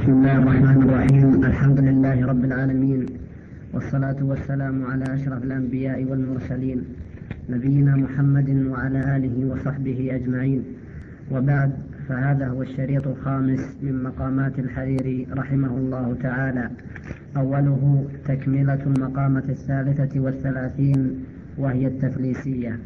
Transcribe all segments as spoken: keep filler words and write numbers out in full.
بسم الله الرحمن الرحيم. الحمد لله رب العالمين، والصلاة والسلام على أشرف الأنبياء والمرسلين نبينا محمد وعلى آله وصحبه أجمعين، وبعد، فهذا هو الشريط الخامس من مقامات الحريري رحمه الله تعالى، أوله تكملة المقامة الثالثة والثلاثين وهي التفليسية.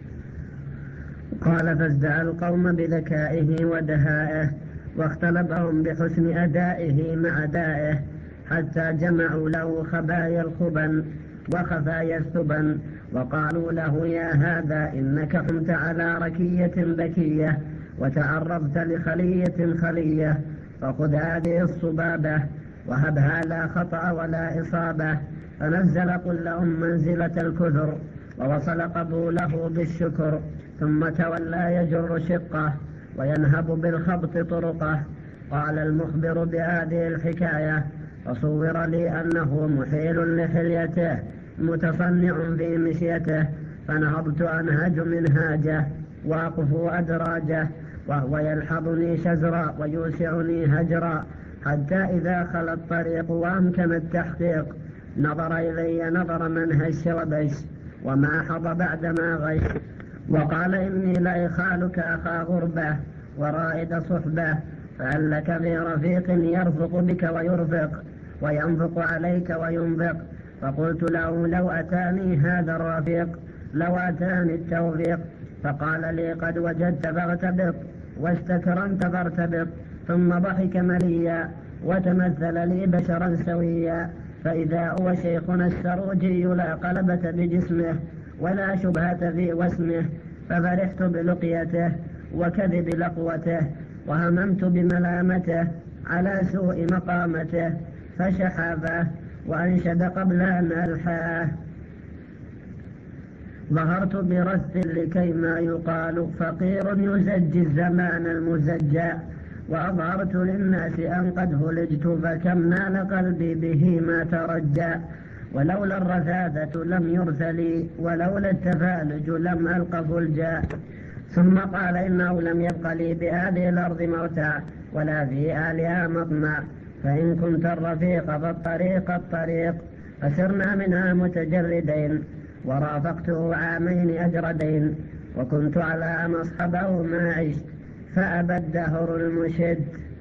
قال: فازدعى القوم بذكائه ودهائه، واختلبهم بحسن أدائه مع دائه، حتى جمعوا له خبايا الخبن وخفايا الثبن، وقالوا له: يا هذا إنك قمت على ركية بكية، وتعرضت لخلية خلية، فخذ هذه الصبابة وهبها لا خطأ ولا إصابة. فنزل كلهم منزلة الكثر، ووصل قبوله بالشكر، ثم تولى يجر شقه وينهب بالخبط طرقه. قال المخبر بهذه الحكاية: فصور لي أنه محيل لحليته متصنع في مشيته، فنهضت أنهج منهاجه واقف أدراجه، وهو يلحظني شزرا ويوسعني هجرا، حتى إذا خلى الطريق وأمكن التحقيق نظر إلي نظر من هش وبش وما حظ بعدما غش، وقال: إني لإخالك أخا غربة ورائد صحبة، فهل لك في رفيق يرفق بك ويرفق وينفق عليك وينفق؟ فقلت له: لو أتاني هذا الرفيق لو أتاني التوفيق. فقال لي: قد وجدت فاغتبط، واستكرمت فارتبط. ثم ضحك مليا وتمثل لي بشرا سويا، فإذا هو شيخنا السروجي لا قلبة بجسمه ولا شبهة في وسمه، ففرحت بلقيته وكذب لقوته، وهممت بملامته على سوء مقامته، فشحافه وأنشد قبل أن ألحاه: ظهرت برث لكي ما يقال فقير يزجي الزمان المزجى، وأظهرت للناس أن قد هلجت، فكم نال قلبي به ما ترجى. ولولا الرثاثة لم يرثلي، ولولا التفالج لم ألق فلجا. ثم قال: إنه لم يبق لي بهذه الأرض مرتع، ولا في أهلها مطمع، فإن كنت الرفيق فالطريق الطريق. فسرنا منها متجردين، ورافقته عامين أجردين، وكنت على أن أصحبه ما عشت، فأبى الدهر المشد.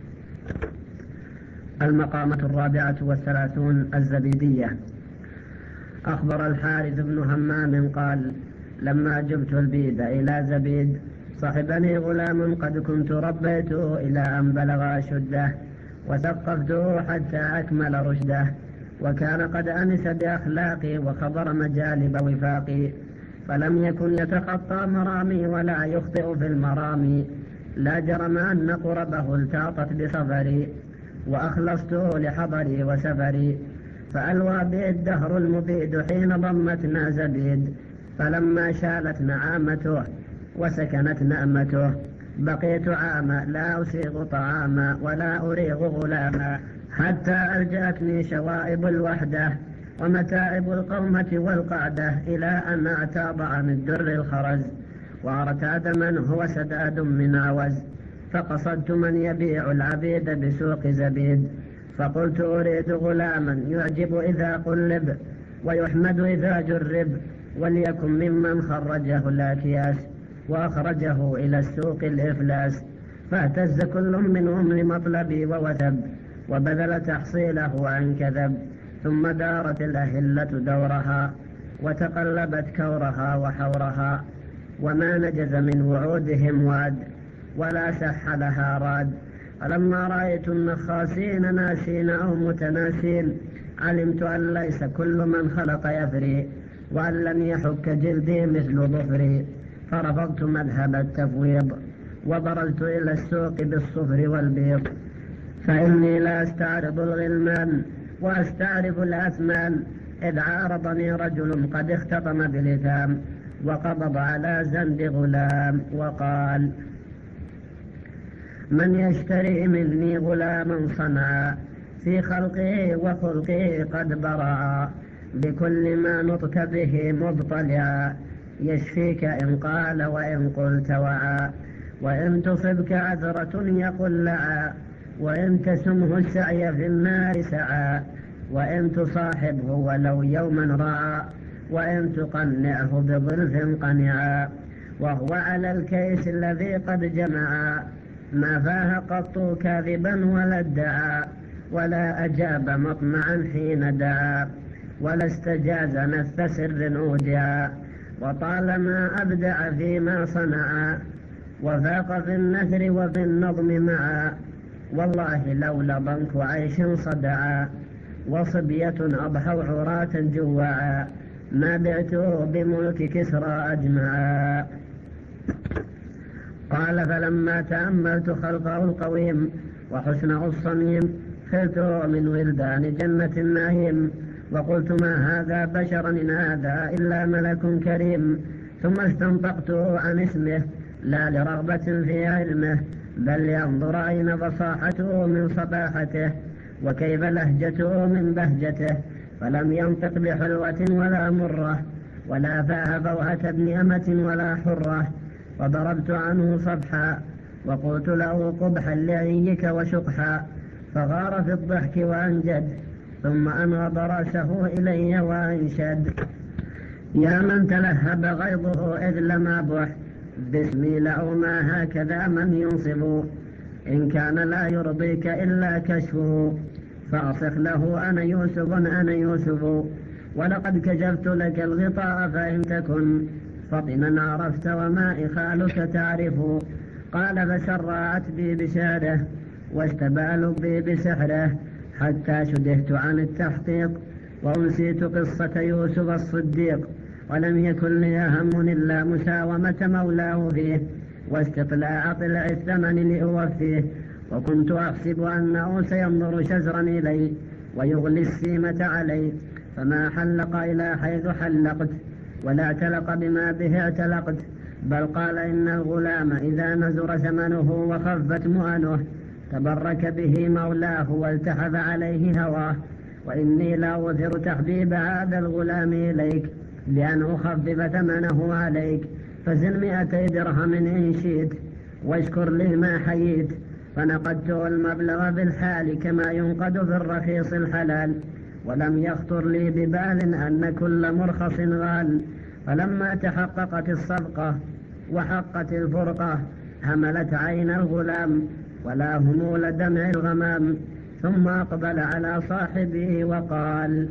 المقامة الرابعة والثلاثون الزبيدية. أخبر الحارث بن همام قال: لما جبت البيد إلى زبيد صحبني غلام قد كنت ربيته إلى أن بلغ أشده، وثقفته حتى أكمل رشده، وكان قد أنس بأخلاقي وخبر مجالب وفاقي، فلم يكن يتخطى مرامي ولا يخطئ في المرامي. لا جرم أن قربه التاطت بصبري، وأخلصته لحضري وسفري، فألوى بي الدهر المبيد حين ضمتنا زبيد. فلما شالت نعامته وسكنت نعمته بقيت عاما لا أسيغ طعاما ولا أريغ غلاما، حتى ألجأتني شوائب الوحدة ومتاعب القومة والقعدة، إلى أن أعتاض عن الدر الخرز، وارتاد من هو سداد من عوز. فقصدت من يبيع العبيد بسوق زبيد، فقلت: أريد غلاما يعجب إذا قلب ويحمد إذا جرب، وليكن ممن خرجه الأكياس وأخرجه إلى السوق الإفلاس. فاهتز كل منهم لمطلبي ووثب، وبذل تحصيله عن كذب. ثم دارت الأهلة دورها، وتقلبت كورها وحورها، وما نجز من وعودهم وعد، ولا سح لها راد. فلما رأيت النخاسين ناسين أو متناسين، علمت أن ليس كل من خلق يفري، وأن لن يحك جلدي مثل ظفري. فرفضت مذهب التفويض، وبرزت إلى السوق بالصفر والبيض، فإني لا أستعرض الغلمان وأستعرف الأثمان. إذ عارضني رجل قد اختطم بلثام، وقبض على زند غلام، وقال: من يشتري مني غلاما صنعا، في خلقه وخلقه قد برعا، بكل ما نطق به مبطلعا، يشفيك إن قال وإن قلت وعا، وإن تصبك عذرة يقل لعا، وإن تسمه السعي في النار سعى، وإن تصاحبه ولو يوما رعى، وإن تقنعه بظلف قنعا. وهو على الكيس الذي قد جمعا، ما فاه قط كاذبا ولا ادعى، ولا أجاب مطمعا حين دعا، ولا استجاز نفس سر أودعا. وطالما أبدع فيما صنعا، وفاق في النثر وفي النظم معا. والله لولا ضنك عيش صدعا، وصبية أضحوا عراة جوعا، ما بعته بملك كسرى أجمعا. قال فلما تأملت خلقه القويم وحسنه الصميم، خلت من ولدان جنة النعيم، وقلت ما هذا بشرا إن هذا إلا ملك كريم. ثم استنطقته عن اسمه لا لرغبة في علمه، بل ينظر أين فصاحته من صباحته، وكيف لهجته من بهجته. فلم ينطق بحلوة ولا مرة، ولا فاه فوهة ابن أمة ولا حرة. وضربت عنه صفحا، وقلت له قبحا لعيك وشقحا، فغار في الضحك وأنجد، ثم أنغض رأسه إلي وأنشد. يا من تلهب غيظه إذ لم أبح، باسمي له ما هكذا من ينصب. إن كان لا يرضيك إلا كشفه، فأصخ له أنا يوسف أنا يوسف. ولقد كشفت لك الغطاء فإن تكن فطنا عرفت وما إخالك تعرف. قال فشرعت بي بشعره، واستبال بي بسحره، حتى شدهت عن التحقيق، وأنسيت قصة يوسف الصديق. ولم يكن لي هم إلا مساومة مولاه فيه، واستطلاع طلع الثمن لأوفيه. وكنت أحسب أنه سينظر شزرا إلي، ويغلي السيمة علي، فما حلق إلى حيث حلقت، ولا اعتلق بما به اعتلقت. بل قال إن الغلام إذا نزر ثمنه وخفت مؤنه، تبرك به مولاه والتحف عليه هواه. وإني لا أثر تحبيب هذا الغلام إليك، لأن أخفف ثمنه عليك. فزن مئتي درهم إن شئت، واشكر لي ما حييت. فنقدته المبلغ بالحال كما ينقد في الرخيص الحلال، ولم يخطر لي ببال أن كل مرخص غال. فلما تحققت الصفقة وحقت الفرقة، هملت عين الغلام ولا همول دمع الغمام. ثم أقبل على صاحبه وقال: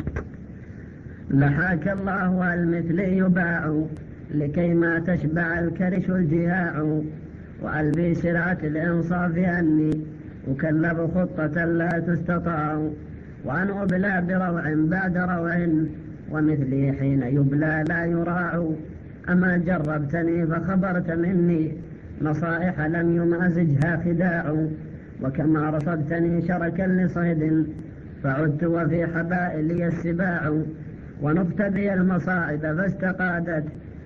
لحاك الله المثلي يباع، لكي ما تشبع الكرش الجهاع. وألبي سرعة الإنصاف أني أكلب خطة لا تستطاع، وأن أبلى بروع بعد روع، ومثلي حين يبلى لا يراع. أما جربتني فخبرت مني، نصائح لم يمازجها خداع. وكما رصدتني شركا لصيد، فعدت وفي حبائلي السباع. ونفت بي المصائب فاستقادت،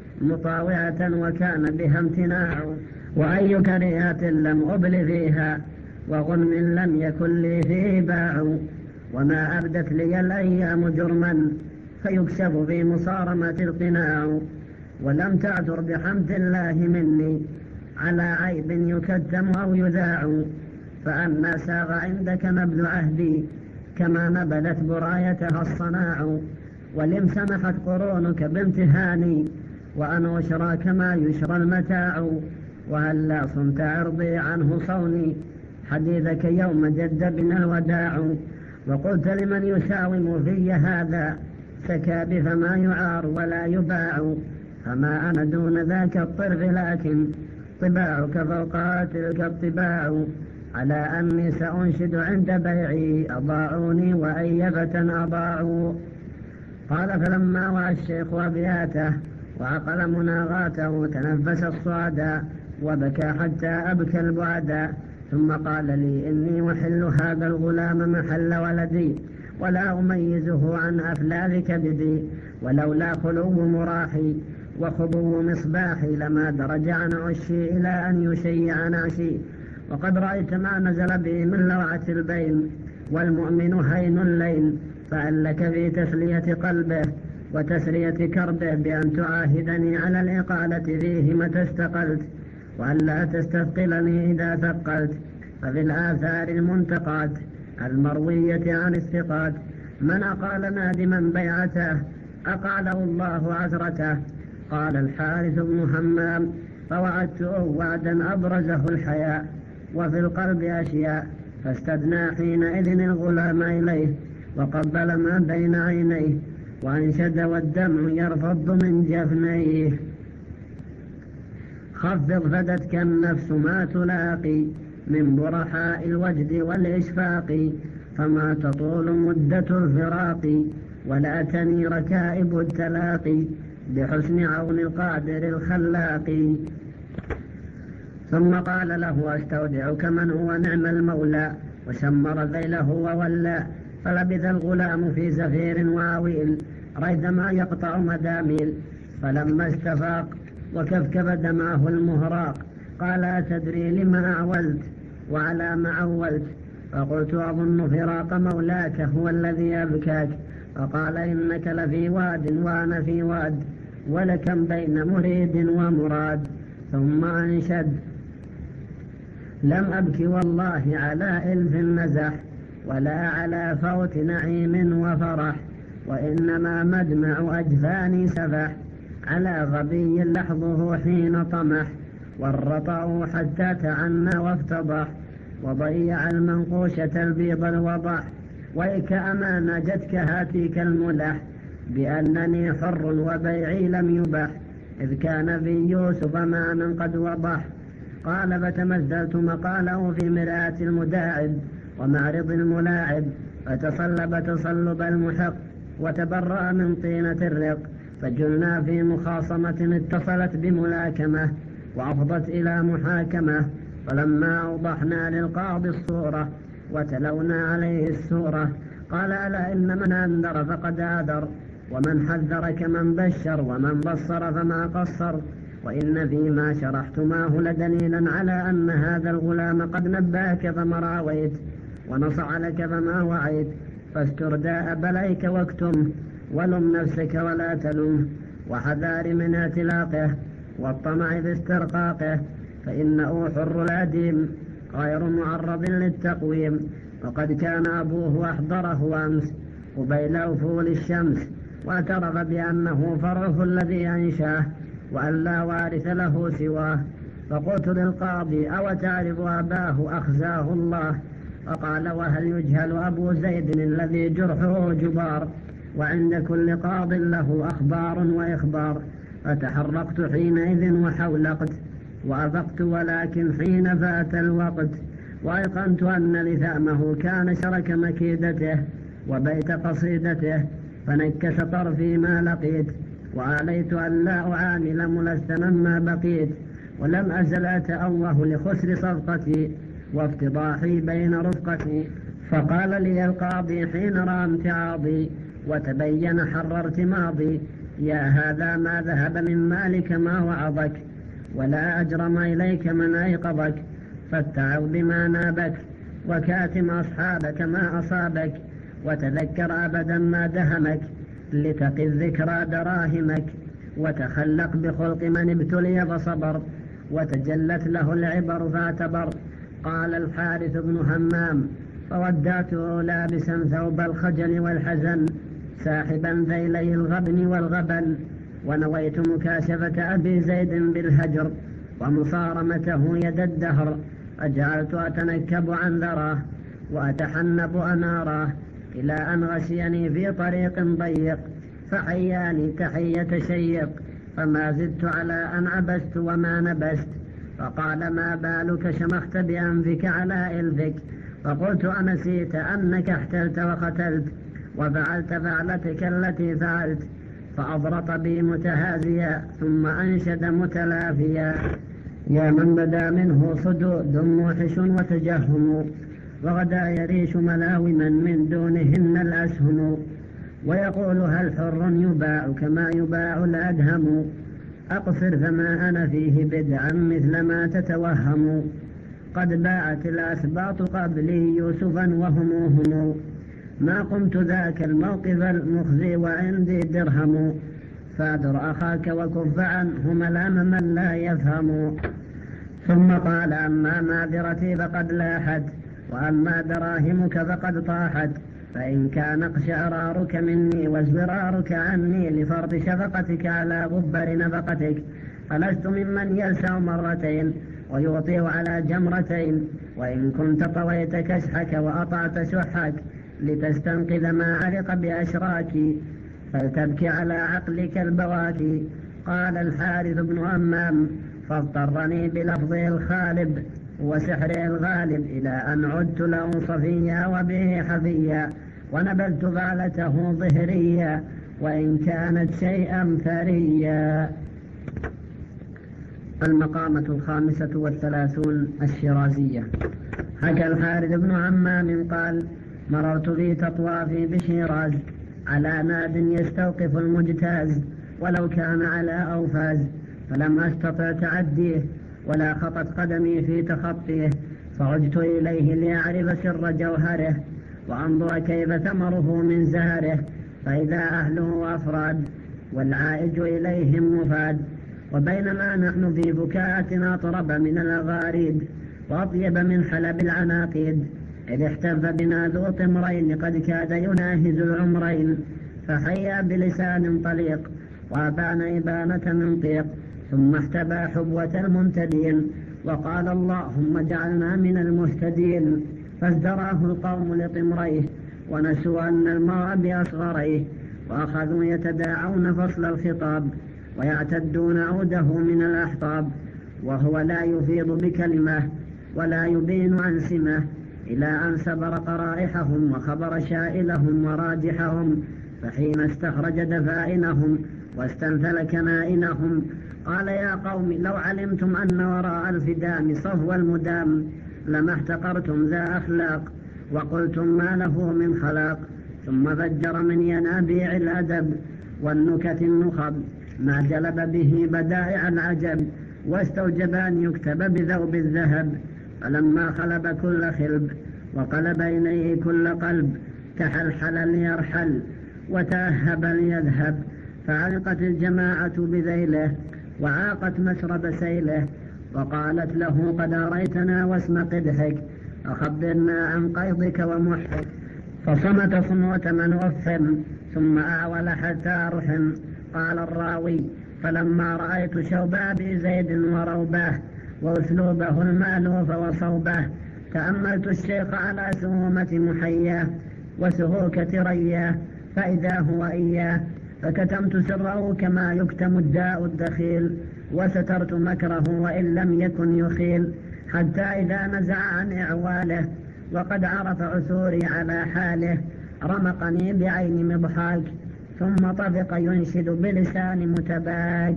مطاوعة وكان بها امتناع. وأي كريهة لم أبل فيها، وغنم لم يكن لي فيه باع. وما أبدت لي الأيام جرما، فيكشف في مصارمة القناع. ولم تعثر بحمد الله مني، على عيب يكتم أو يذاع. فأما ساغ عندك نبذ عهدي، كما نبذت برايتها الصناع. ولم سمحت قرونك بامتهاني، وأن أشرى كما يشرى المتاع. وهلا صمت عرضي عنه صوني، حديثك يوم جد بنا الوداع. وقلت لمن يساوم في هذا، سكاب فما يعار ولا يباع. فما أنا دون ذاك الطرف، لكن طباعك فوق تلك الطباع. على أني سأنشد عند بيعي، أضاعوني وأيفة أضاعوا. قال فلما وعى الشيخ أبياته وعقل مناغاته، تنفس الصعدا وبكى حتى أبكى البعدا. ثم قال لي: إني محل هذا الغلام محل ولدي، ولا أميزه عن أفلاذ كبدي. ولولا خلو مراحي وخبو مصباحي، لما درج عن عشي إلى أن يشيع نعشي. وقد رأيت ما نزل به من لوعة البين، والمؤمن هين الليل. فأن لك في تسلية قلبه وتسرية كربه، بأن تعاهدني على الإقالة فيه متى استقلت، وأن لا تستثقلني إذا ثقلت. ففي الآثار المنتقات المروية عن الثقات من أقال نادما بيعته أقاله الله عثرته. قال الحارث بن همام فوعدته وعدا أبرزه الحياء وفي القلب أشياء، فاستدنى حينئذ الغلام إليه وقبل ما بين عينيه وأنشد والدمع يرفض من جفنيه. خفض فدتك النفس ما تلاقي من برحاء الوجد والإشفاق، فما تطول مدة الفراق ولا تني ركائب التلاقي بحسن عون القادر الخلاق. ثم قال له أستودعك من هو نعم المولى، وشمر ذيله وولى. فلبث الغلام في زفير واويل ريثما يقطع مداميل، فلما استفاق وكفكف دمعه المهراق قال أتدري لما أعولت وعلى ما عولت؟ فقلت أظن فراق مولاك هو الذي أبكاك. فقال إنك لفي واد وأنا في واد، ولكم بين مريد ومراد. ثم أنشد لم أبكي والله على إلف النزح، ولا على فوت نعيم وفرح، وإنما مدمع أجفاني سفح على غبي لحظه حين طمح، والرطأ حتى تعنى وافتضح، وضيع المنقوشة البيض الوضح. ويك أما نجتك هاتيك الملح بأنني حر وبيعي لم يبح، إذ كان في يوسف ما من قد وضح. قال فتمثلت مقاله في مرآة المداعب ومعرض الملاعب، فتصلب تصلب المحق وتبرأ من طينة الرق، فجلنا في مخاصمة اتصلت بملاكمة وأفضت إلى محاكمة. فلما أوضحنا للقاضي الصورة وتلونا عليه السورة قال ألا إن من أنذر فقد آذر، ومن حذر كمن بشر، ومن بصر فما قصر. وإن فيما شرحتماه لدليلا على أن هذا الغلام قد نباك فما راويت ونصع لك فما وعيت، فاستر داء بليك واكتم، ولم نفسك ولا تلم، وحذار من اعتلاقه والطمع في استرقاقه، فإنه حر العديم غير معرض للتقويم. وقد كان أبوه أحضره أمس قبيل أفول الشمس، واعترف بأنه فرعه الذي أنشاه وأن لا وارث له سواه. فقلت للقاضي أو تعرف أباه أخزاه الله؟ فقال وهل يجهل أبو زيد الذي جرحه جبار، وعند كل قاض له أخبار وإخبار. فتحرقت حينئذ وحولقت وأفقت، ولكن حين فات الوقت وأيقنت أن لثامه كان شرك مكيدته وبيت قصيدته، فنكس طرفي ما لقيت، وآليت أن لا أعامل ملسما ما بقيت، ولم أزل أتأوه لخسر صفقتي وافتضاحي بين رفقتي. فقال لي القاضي حين رأى امتعاضي وتبين حررت ماضي يا هذا ما ذهب من مالك ما وعظك، ولا أجرم إليك من أيقظك، فاتعظ بما نابك وكاتم أصحابك ما أصابك، وتذكر أبدا ما دهمك لتقي الذكرى دراهمك، وتخلق بخلق من ابتلي فصبر وتجلت له العبر فاعتبر. قال الحارث بن همام فودعته لابسا ثوب الخجل والحزن ساحبا ذيلي الغبن والغبن، ونويت مكاشفة أبي زيد بالهجر ومصارمته يد الدهر، فجعلت أتنكب عن ذراه وأتحنب أناراه إلى أن غشيني في طريق ضيق فحياني تحية شيق، فما زدت على أن عبست وما نبست. فقال ما بالك شمخت بأنفك على إلفك؟ فقلت أنسيت أنك احتلت وقتلت وفعلت فعلتك التي فعلت؟ فأضرط بي متهازيا ثم أنشد متلافيا يا من بدا منه صدود موحش وتجهم، وغدا يريش ملاوما من دونهن الأسهم، ويقول هل حر يباع كما يباع الأدهم؟ أقصر فما أنا فيه بدعا مثل ما تتوهم، قد باعت الأسباط قبلي يوسفا وهم هم، ما قمت ذاك الموقف المخزي وعندي درهم، فادر أخاك وكف عنه ملام من لا يفهم. ثم قال أما معذرتي فقد لاحت، وأما دراهمك فقد طاحت، فإن كان اقشعرارك مني وازدرارك عني لفرط شفقتك على غبر نفقتك فلست ممن يلسع مرتين ويعطيه على جمرتين. وإن كنت طويت كشحك وأطعت شحك لتستنقذ ما علق بأشراكي فلتبكي على عقلك البواكي. قال الحارث بن همام فاضطرني بلفظه الخالب وسحره الغالب إلى أن عدت له صفيا وبه حفيا ونبذت فعلته ظهريا وإن كانت شيئا ثريا. المقامة الخامسة والثلاثون الشيرازية. حكى الحارث بن همام قال مررت في تطوافي بشيراز على ناد يستوقف المجتاز ولو كان على أوفاز فلم أستطع تعديه ولا خطت قدمي في تخطيه فعجت إليه لأعرف سر جوهره وأنظر كيف ثمره من زهره فإذا أهله أفراد والعائج إليهم مفاد. وبينما نحن في بكاءة أطرب من الأغاريد وأطيب من حلب العناقيد إذ احتف بنا ذو طمرين قد كاد يناهز العمرين فحيا بلسان طليق وأبان إبانة من طيق ثم احتبى حبوة المنتدين وقال اللهم اجعلنا من المهتدين. فازدراه القوم لطمريه ونسوا أن المرء بأصغريه وأخذوا يتداعون فصل الخطاب ويعتدون عوده من الأحطاب وهو لا يفيض بكلمة ولا يبين عن سمة إلى أن سبر قرائحهم وخبر شائلهم وراجحهم فحين استخرج دفائنهم واستنثل كنائنهم قال يا قوم لو علمتم أن وراء الفدام صفو المدام لما احتقرتم ذا أخلاق وقلتم ما له من خلاق. ثم فجر من ينابيع الأدب والنكت النخب ما جلب به بدائع العجب واستوجب أن يكتب بذوب الذهب. فلما خلب كل خلب وقلب إليه كل قلب تحلحل ليرحل وتأهب ليذهب فعلقت الجماعة بذيله وعاقت مشرب سيله وقالت له قد أريتنا واسم قدحك أخبرنا عن قيضك ومحك. فصمت صموة من أفهم ثم أعول حتى أرحم. قال الراوي فلما رأيت شوب أبي زيد وروباه وأسلوبه المألوف وصوبه تأملت الشيخ على سهومة محياه وسهوكة رياه فإذا هو إياه فكتمت سره كما يكتم الداء الدخيل وسترت مكره وإن لم يكن يخيل حتى إذا نزع عن إعواله وقد عرف عثوري على حاله رمقني بعين مضحاك ثم طفق ينشد بلسان متباك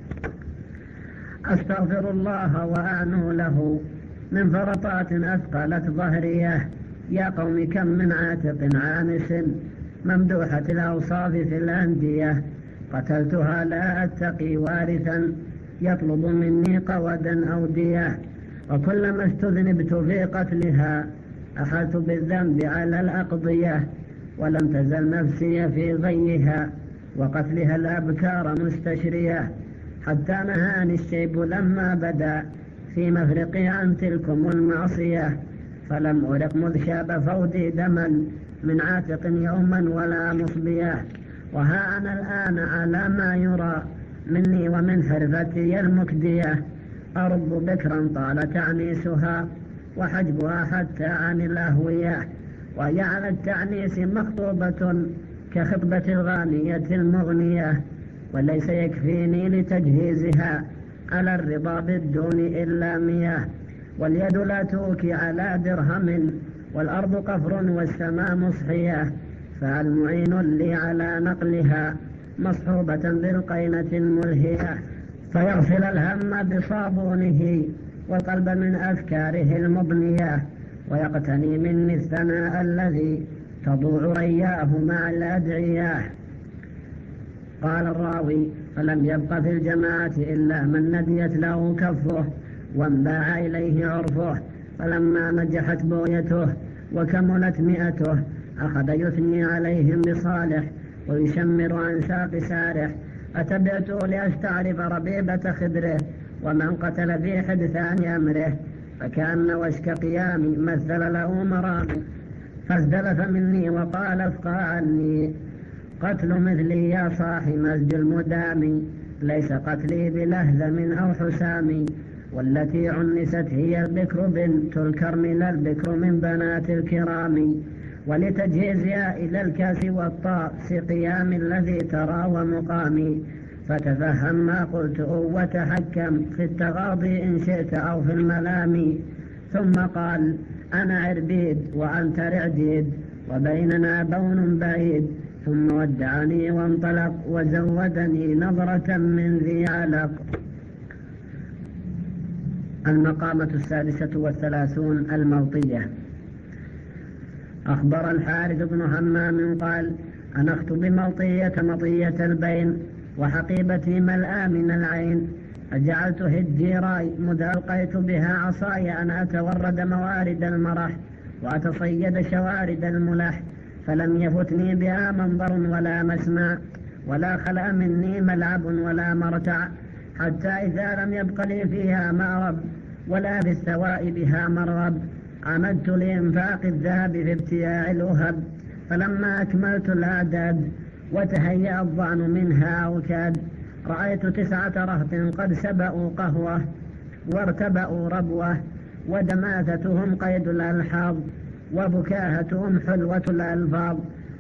أستغفر الله وأعنو له من فرطات أثقلت ظهريه يا قوم كم من عاتق عانس ممدوحة الأوصاف في الأندية قتلتها لا أتقي وارثا يطلب مني قودا أو دية وكلما استذنبت في قتلها أخذت بالذنب على الأقضية ولم تزل نفسي في غيها وقتلها الأبكار مستشرية حتى نهاني الشيب لما بدا في مفرقي عن تلكم المعصية فلم أرق مذ شاب فودي دما من عاتق يوما ولا مصبية. وها أنا الآن على ما يرى مني ومن حرفتي المكدية أرب بكرا طال تعنيسها وحجبها حتى عن الأهوية وهي على التعنيس مخطوبة كخطبة الغانية المغنية وليس يكفيني لتجهيزها على الرضا بالدون إلا مياه واليد لا توكي على درهم والأرض قفر والسماء مصحية فالمعين لي على نقلها مصحوبة بالقينة الملهية فيغسل الهم بصابونه والقلب من أفكاره المضنية ويقتني مني الثناء الذي تضوع رياه مع الأدعياه. قال الراوي فلم يبق في الجماعة إلا من نديت له كفه وانباع إليه عرفه فلما نجحت بغيته وكملت مئته أخذ يثني عليهم بصالح ويشمر عن ساق سارح. أتبعته لأستعرف ربيبة خدره ومن قتل في حدثان أمره فكأن وشك قيامي مثل له مرامي، فازدلف مني وقال افقى عني، قتل مثلي يا صاحي مسج المدام، ليس قتلي بلهزم أو حسام، والتي عنست هي البكر بنت الكرم لا البكر من بنات الكرام، ولتجهزها إلى الكاس والطاس قيام الذي ترى ومقامي، فتفهم ما قلت وتحكم في التغاضي إن شئت أو في الملام. ثم قال أنا عربيد وأنت رعديد وبيننا بون بعيد، ثم ودعني وانطلق وزودني نظرة من ذي علق. المقامة السادسة والثلاثون الموطية. أخبر الحارث بن همام قال أنخت بموطية مطية البين وحقيبتي ملآ من العين، فجعلت هجي راي مذ ألقيت بها عصاي أن أتورد موارد المرح وأتصيد شوارد الملح، فلم يفتني بها منظر ولا مسمع ولا خلأ مني ملعب ولا مرتع، حتى إذا لم يبق لي فيها مأرب ولا في السواء بها مرغب، عمدت لإنفاق الذهب في ابتياع الأهب، فلما أكملت الأعداد وتهيأ الظعن منها وكاد، رأيت تسعة رهط قد سبأوا قهوة وارتبأوا ربوة، ودماثتهم قيد الألحاظ وبكاهتهم حلوة الألفاظ،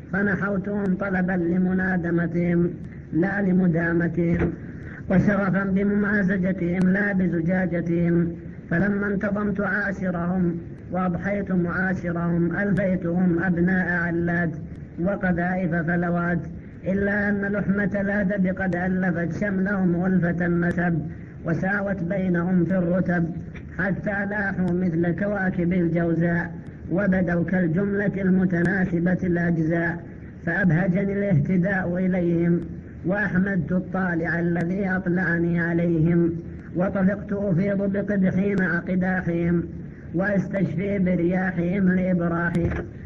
فنحوتهم طلبا لمنادمتهم لا لمدامتهم، وشرفا بممازجتهم لا بزجاجتهم، فلما انتظمت عاشرهم وأضحيت معاشرهم ألفيتهم أبناء علات وقذائف فلوات، إلا أن لحمة الأدب قد ألفت شملهم ألفة النسب وساوت بينهم في الرتب، حتى لاحوا مثل كواكب الجوزاء وبدوا كالجملة المتناسبة الأجزاء، فأبهجني الاهتداء إليهم وأحمدت الطالع الذي أطلعني عليهم، وطفقت أفيض بقدحي مع قداحهم وأستشفي برياحهم لإبراحهم،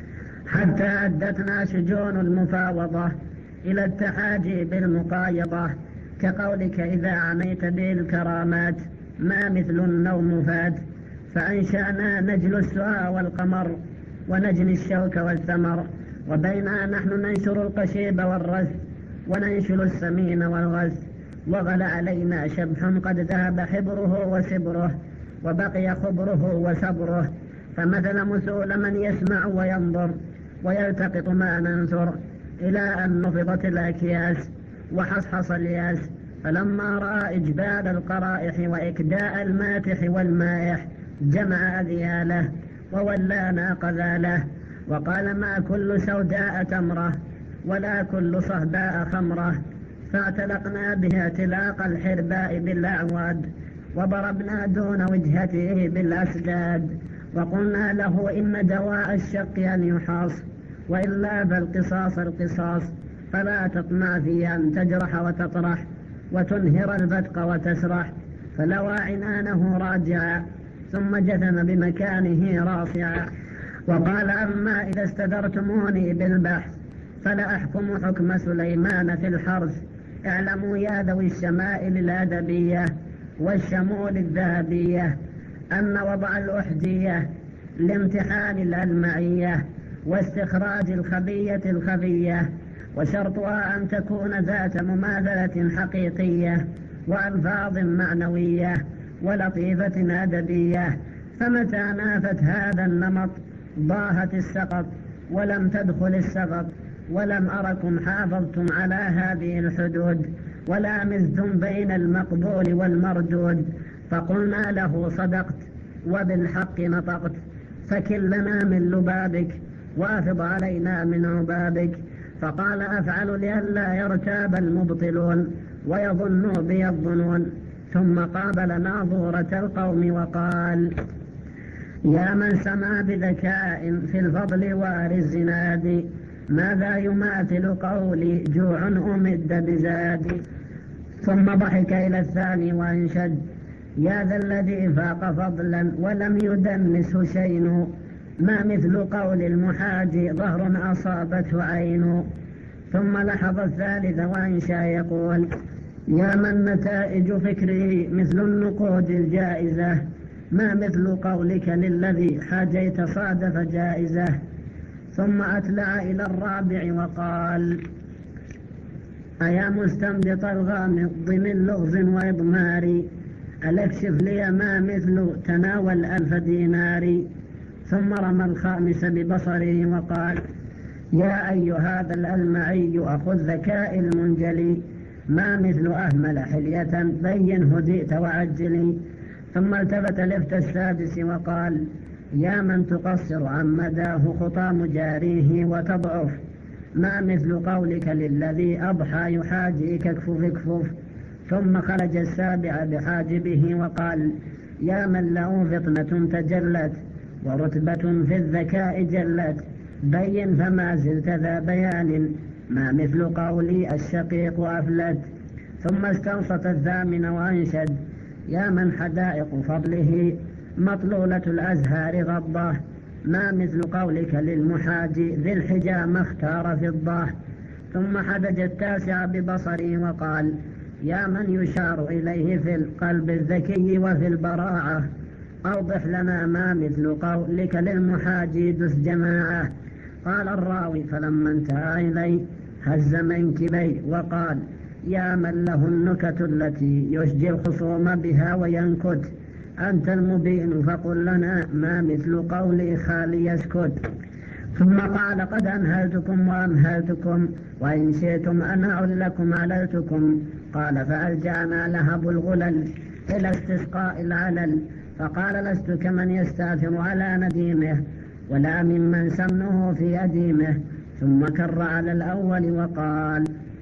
حتى أدتنا شجون المفاوضة إلى التحاجي بالمقايضة، كقولك إذا عميت به الكرامات ما مثل النوم فات، فأنشأنا نجل السؤال والقمر ونجني الشوك والثمر، وبيننا نحن ننشر القشيب والرز وننشل السمين والغز، وغل علينا شبح قد ذهب حبره وسبره وبقي خبره وصبره، فمثل مثول من يسمع وينظر ويلتقط ما ننثر، إلى أن نفضت الأكياس وحصحص الياس، فلما رأى إجبال القرائح وإكداء الماتح والمائح جمع أذياله وولانا قذاله، وقال ما كل سوداء تمره ولا كل صهباء خمره، فاعتلقنا به اعتلاق الحرباء بالأعواد وضربنا دون وجهته بالأسداد، وقلنا له إن دواء الشق أن يحاص، وإلا فالقصاص القصاص، فلا تطمع في أن تجرح وتطرح وتنهر الفتق وتسرح، فلوى عنانه راجعا ثم جثم بمكانه راسعا، وقال أما إذا استدرتموني بالبحث فلا أحكم حكم سليمان في الحرث، اعلموا يا ذوي الشمائل الأدبية والشمول الذهبية أن وضع الأحدية لامتحان الألمعية واستخراج الخبية الخفية، وشرطها أن تكون ذات مماثلة حقيقية وألفاظ معنوية ولطيفة أدبية، فمتى نافت هذا النمط ضاهت السقط ولم تدخل السقط، ولم أركم حافظتم على هذه الحدود ولا مزتم بين المقبول والمردود، فقلنا له صدقت وبالحق نطقت، فكلنا من لبابك وافض علينا من عبابك، فقال أفعل لئلا يرتاب المبطلون ويظنوا بي الظنون، ثم قابل ناظورة القوم وقال يا من سما بذكاء في الفضل وار الزناد، ماذا يماثل قولي جوع أمد بزاد، ثم ضحك إلى الثاني وانشد يا ذا الذي فاق فضلا ولم يدنسه شيء، ما مثل قول المحاجي ظهر أصابته عين، ثم لحظ الثالث وانشا يقول يا من نتائج فكره مثل النقود الجائزة، ما مثل قولك للذي حاجيت صادف جائزة. ثم أتلع إلى الرابع وقال: أيا مستنبط الغامض من لغز وإضمار، ألكشف لي ما مثل تناول ألف دينار. ثم رمى الخامس ببصره وقال: يا أيها هذا الألمعي أخو الذكاء المنجلي، ما مثل أهمل حلية بين هدئت وعجلي. ثم التفت لفت السادس وقال: يا من تقصر عن مداه خطى مجاريه وتضعف، ما مثل قولك للذي أضحى يحاجيك اكفف اكفف. ثم خرج السابع بحاجبه وقال: يا من له فطنة تجلت ورتبة في الذكاء جلت، بين فما زلت ذا بيان، ما مثل قولي الشقيق أفلت. ثم استنصت الثامن وأنشد: يا من حدائق فضله مطلولة الأزهار غضة، ما مثل قولك للمحاجي ذي الحجام اختار فضة. ثم حدج التاسع ببصره وقال: يا من يشار إليه في القلب الذكي وفي البراعة، أوضح لنا ما مثل قولك للمحاجي دس جماعة. قال الراوي: فلما انتهى إلي هز منكبي وقال: يا من له النكت التي يشجي الخصوم بها وينكت، أنت المبين فقل لنا ما مثل قولي خالي يسكت. ثم قال: قد أنهلتكم وأمهلتكم، وإن شئتم أن أعل لكم عللتكم. قال: فألجأنا لهب الغلل إلى استسقاء العلل، فقال: لست كمن يستأثر على نديمه، ولا ممن سمنه في أديمه. ثم كر على الأول وقال: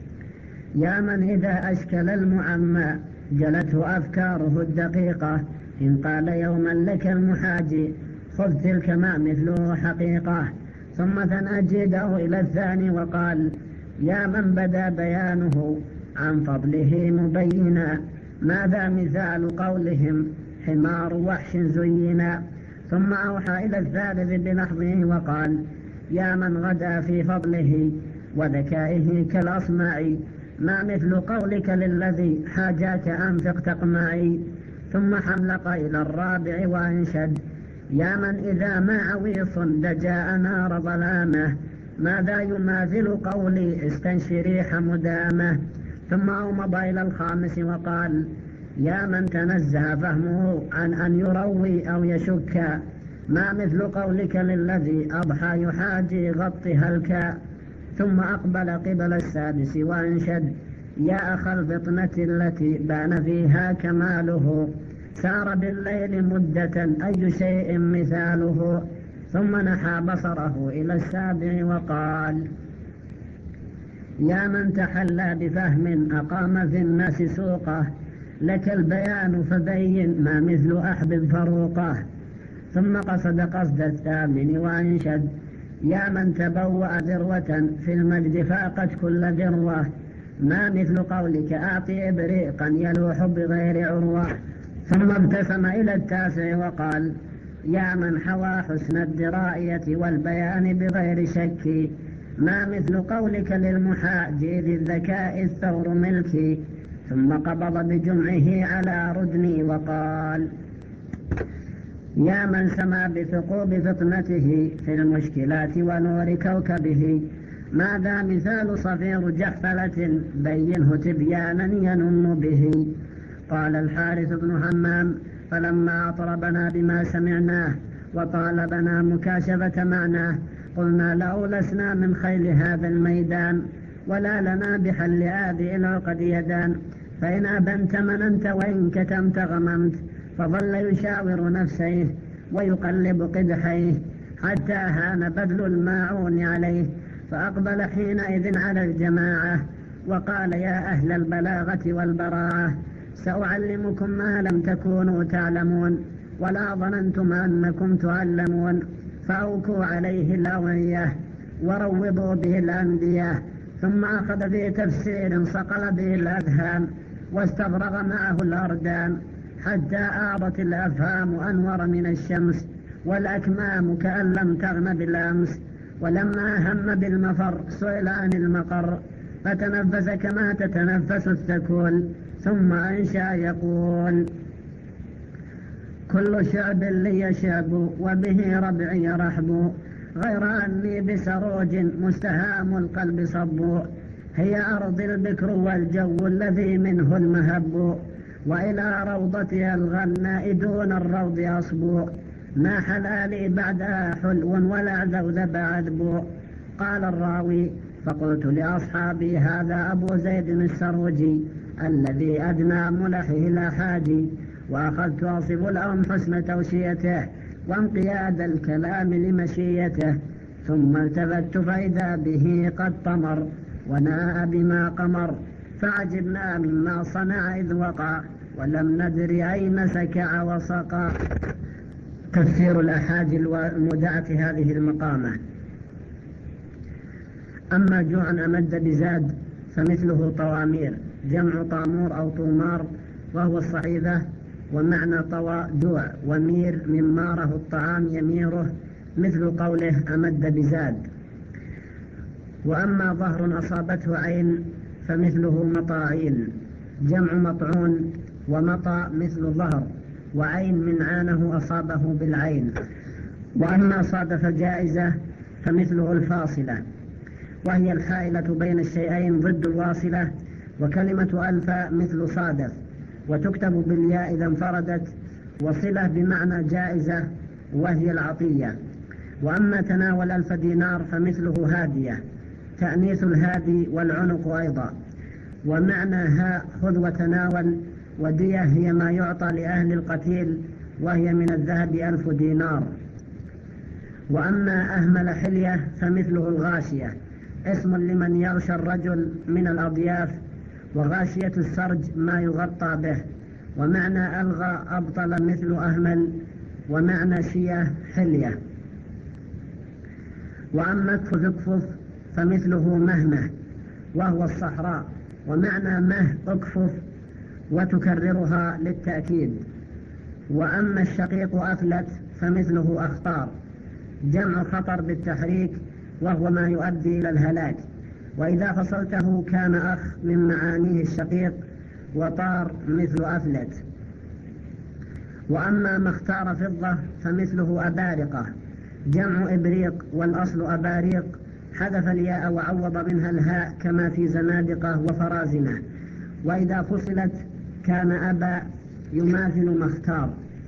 يا من إذا أشكل المعمى جلته أفكاره الدقيقة، إن قال يوما لك المحاجي خذ تلك ما مثله حقيقة. ثم ثنى جيده إلى الثاني وقال: يا من بدا بيانه عن فضله مبينا، ماذا مثال قولهم حمار وحش زينا. ثم أوحى إلى الثالث بنحضه وقال: يا من غدا في فضله وذكائه كالأصمع، ما مثل قولك للذي حاجاك أنفق تقمعي. ثم حملق إلى الرابع وأنشد: يا من إذا ما عويص دجاء نار ظلامه، ماذا يماثل قولي استنشري حمدامه. ثم أومض إلى الخامس وقال: يا من تنزه فهمه عن أن يروي أو يشك، ما مثل قولك للذي أضحى يحاجي غط هلكا. ثم أقبل قبل السادس وأنشد: يا أخا الفطنة التي بان فيها كماله، سار بالليل مدة أي شيء مثاله. ثم نحى بصره إلى السابع وقال: يا من تحلى بفهم أقام في الناس سوقه، لك البيان فبين ما مثل أحبب فروقه. ثم قصد قصد الثامن وأنشد: يا من تبوأ ذروة في المجد فاقت كل ذروة، ما مثل قولك أعطي إبريقا يلوح بغير عروة. ثم ابتسم إلى التاسع وقال: يا من حوى حسن الدرائية والبيان بغير شك، ما مثل قولك للمحاجي ذي الذكاء الثور ملكي. ثم قبض بجمعه على ردني وقال: يا من سما بثقوب فطنته في المشكلات ونور كوكبه، ماذا مثال صفير جحفلة بينه تبيانا ينم به. قال الحارث بن همام: فلما أطربنا بما سمعناه وطالبنا مكاشفة معناه، قلنا لو لسنا من خيل هذا الميدان، ولا لنا بحل هذه العقد يدان، فإن أبنت مننت وإن كتمت غممت. فظل يشاور نفسيه ويقلب قدحيه حتى هان بذل الماعون عليه، فأقبل حينئذ على الجماعة وقال: يا أهل البلاغة والبراعة، سأعلمكم ما لم تكونوا تعلمون ولا ظننتم أنكم تعلمون، فأوكوا عليه الأوعية وروضوا به الأندية. ثم أخذ في تفسير صقل به الأذهان واستفرغ معه الأردان، حتى أعطت الأفهام أنور من الشمس، والأكمام كأن لم تغن بالأمس. ولما هم بالمفر سئل عن المقر، فتنفس كما تتنفس الثكول، ثم أنشأ يقول: كل شعب لي شعب، وبه ربعي رحب، غير أني بسروج مستهام القلب صب، هي أرض البكر والجو الذي منه المهب، وإلى روضتها الغناء دون الروض أصب، ما حلالي بعدها حلو ولا ذوذب عذب. قال الراوي: فقلت لأصحابي: هذا أبو زيد السروجي الذي أدنى ملحه لا حاجي، وأخذت أصف لهم حسن توشيته وانقياد الكلام لمشيته، ثم التفت فإذا به قد طمر وناء بما قمر، فعجبنا مما صنع إذ وقع، ولم ندر أين سكع وسقى. تفسير الأحاجي المودعة هذه المقامة. أما جوع أمد بزاد فمثله طوامير، جمع طامور أو طومار، وهو الصحيفة، ومعنى طوى جوع، ومير من ماره الطعام يميره، مثل قوله أمد بزاد. وأما ظهر أصابته عين فمثله مطاعين، جمع مطعون، ومطى مثل ظهر، وعين من عانه أصابه بالعين. وأما صادف جائزة فمثله الفاصلة، وهي الحائلة بين الشيئين ضد الواصلة، وكلمة ألف مثل صادف، وتكتب بالياء إذا انفردت، وصلة بمعنى جائزة وهي العطية. وأما تناول ألف دينار فمثله هادية، تأنيث الهادي والعنق أيضا، ومعنى ها خذ وتناول، ودية هي ما يعطى لأهل القتيل، وهي من الذهب ألف دينار. وأما أهمل حلية فمثله الغاشية، اسم لمن يغشى الرجل من الأضياف، وغاشية السرج ما يغطى به، ومعنى ألغى أبطل مثل أهمل، ومعنى شية حلية. وأما اكفف اكفف فمثله مهمة، وهو الصحراء، ومعنى مه اكفف وتكررها للتأكيد. وأما الشقيق أفلت فمثله أخطار، جمع خطر بالتحريك، وهو ما يؤدي إلى الهلاك، وإذا فصلته كان أخ من معانيه الشقيق، وطار مثل أفلت. وأما ما اختار فضة فمثله أبارقة، جمع إبريق، والأصل أباريق، حذف الياء وعوض منها الهاء كما في زنادقة وفرازنة، وإذا فصلت كان أبا يماثل ما اختار.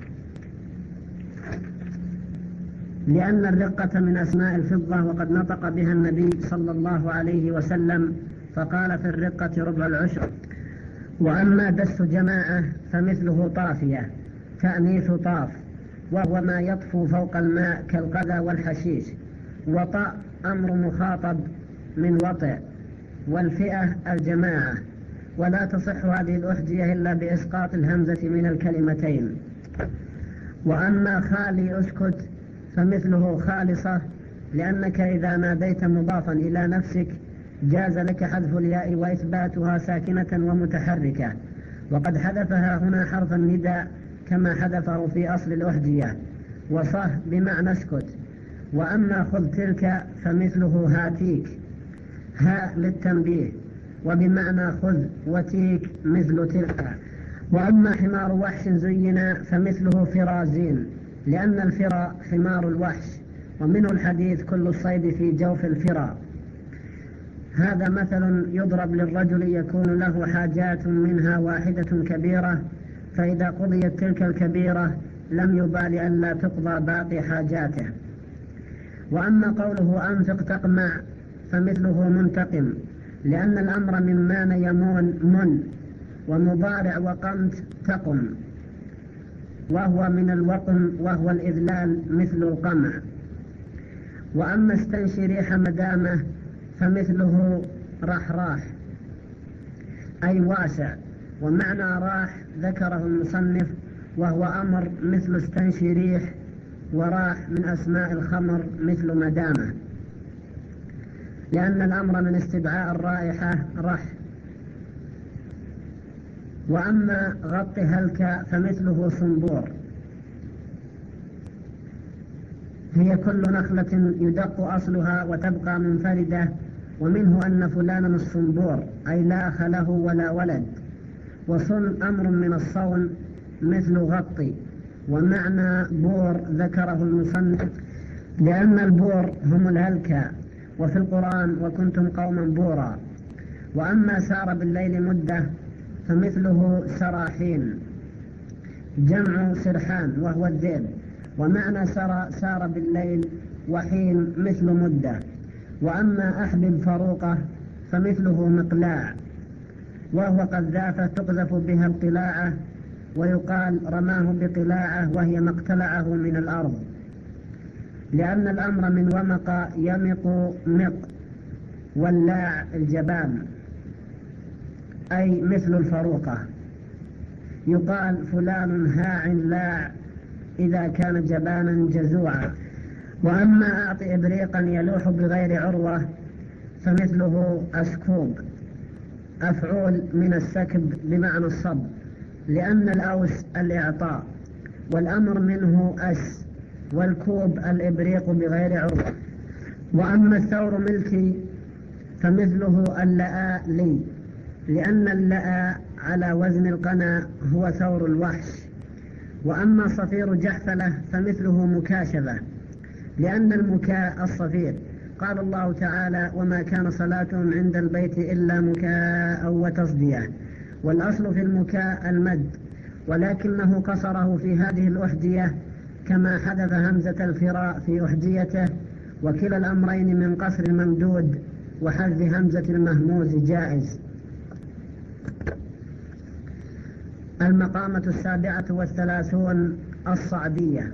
لأن الرقة من أسماء الفضة، وقد نطق بها النبي صلى الله عليه وسلم فقال: في الرقة ربع العشر. وأما دس جماعة فمثله طافية، تأنيث طاف، وهو ما يطفو فوق الماء كالقذى والحشيش. وطأ أمر مخاطب من وطئ، والفئة الجماعة، ولا تصح هذه الأحجية إلا بإسقاط الهمزة من الكلمتين. وأما خالي أسكت فمثله خالصة، لأنك إذا ناديت مضافا إلى نفسك جاز لك حذف الياء وإثباتها ساكنة ومتحركة، وقد حذفها هنا حرف النداء كما حذفه في أصل الأحجية. وصه بمعنى اسكت. وأما خذ تلك فمثله هاتيك، هاء للتنبيه، وبمعنى خذ، وتيك مثل تلك. وأما حمار وحش زينا فمثله فرازين، لأن الفرا حمار الوحش، ومنه الحديث: كل الصيد في جوف الفرا. هذا مثل يضرب للرجل يكون له حاجات منها واحدة كبيرة، فإذا قضيت تلك الكبيرة لم يبال أن لا تقضى باقي حاجاته. وأما قوله أنفق تقمع فمثله منتقم، لأن الأمر من مان يمون من، ومضارع وقمت تقم، وهو من الوقم، وهو الإذلال مثل القمع. وأما استنشي ريح مدامة فمثله رحراح، أي واسع، ومعنى راح ذكره المصنف، وهو أمر مثل استنشي ريح، وراح من أسماء الخمر مثل مدامة، لأن الأمر من استدعاء الرائحة رح. وأما غط هلك فمثله صنبور، هي كل نخلة يدق أصلها وتبقى منفردة، ومنه أن فلانا الصنبور أي لا أخ له ولا ولد. وصن أمر من الصون مثل غطي، ومعنى بور ذكره المصنف لأن البور هم الهلكة، وفي القرآن وكنتم قوما بورا. وأما سار بالليل مدة فمثله سراحين جمع سرحان وهو الذئب، ومعنى سار, سار بالليل وحين مثل مدة. وأما أحبب فروقة فمثله مقلاع، وهو قذافة تقذف بها القلاعة، ويقال رماه بقلاعة وهي ما اقتلعه من الأرض، لأن الأمر من ومق يمق مق، واللاع الجبان أي مثل الفروقة. يقال فلان هاع لاع إذا كان جبانا جزوعا. وأما أعطي إبريقا يلوح بغير عروة فمثله أسكوب، أفعول من السكب بمعنى الصب، لأن الأوس الإعطاء، والأمر منه أس، والكوب الإبريق بغير عروة. وأما الثور ملكي فمثله اللآ لي، لأن اللآ على وزن القنا هو ثور الوحش. وأما صفير جحفلة فمثله مكاشفة، لأن المكاء الصفير. قال الله تعالى وما كان صلاتهم عند البيت إلا مكاء وتصدية، والأصل في المكاء المد، ولكنه قصره في هذه الأحجية كما حذف همزة الفراء في أحجيته، وكلا الأمرين من قصر الممدود وحذف همزة المهموز جائز. المقامة السابعة والثلاثون الصعدية.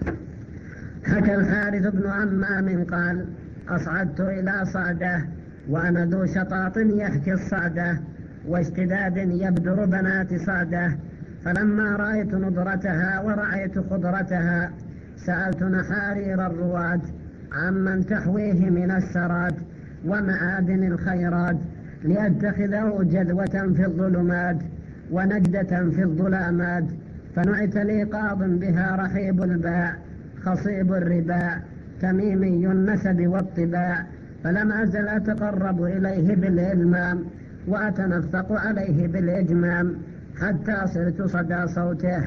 حكى الحارث بن عمام قال أصعدت إلى صعدة وأنا ذو شطاط يحكي الصعدة واشتداد يبدر بنات صعدة، فلما رأيت نضرتها ورأيت خضرتها سألت نحارير الرواد عمن تحويه من السراد ومعادن الخيرات، لأتخذه جذوة في الظلمات ونجدة في الظلامات، فنعت لي قاض بها رحيب الباع خصيب الرباع تميمي النسب والطباع، فلم أزل أتقرب إليه بالإلمام وأتنفق عليه بالإجمام، حتى صرت صدى صوته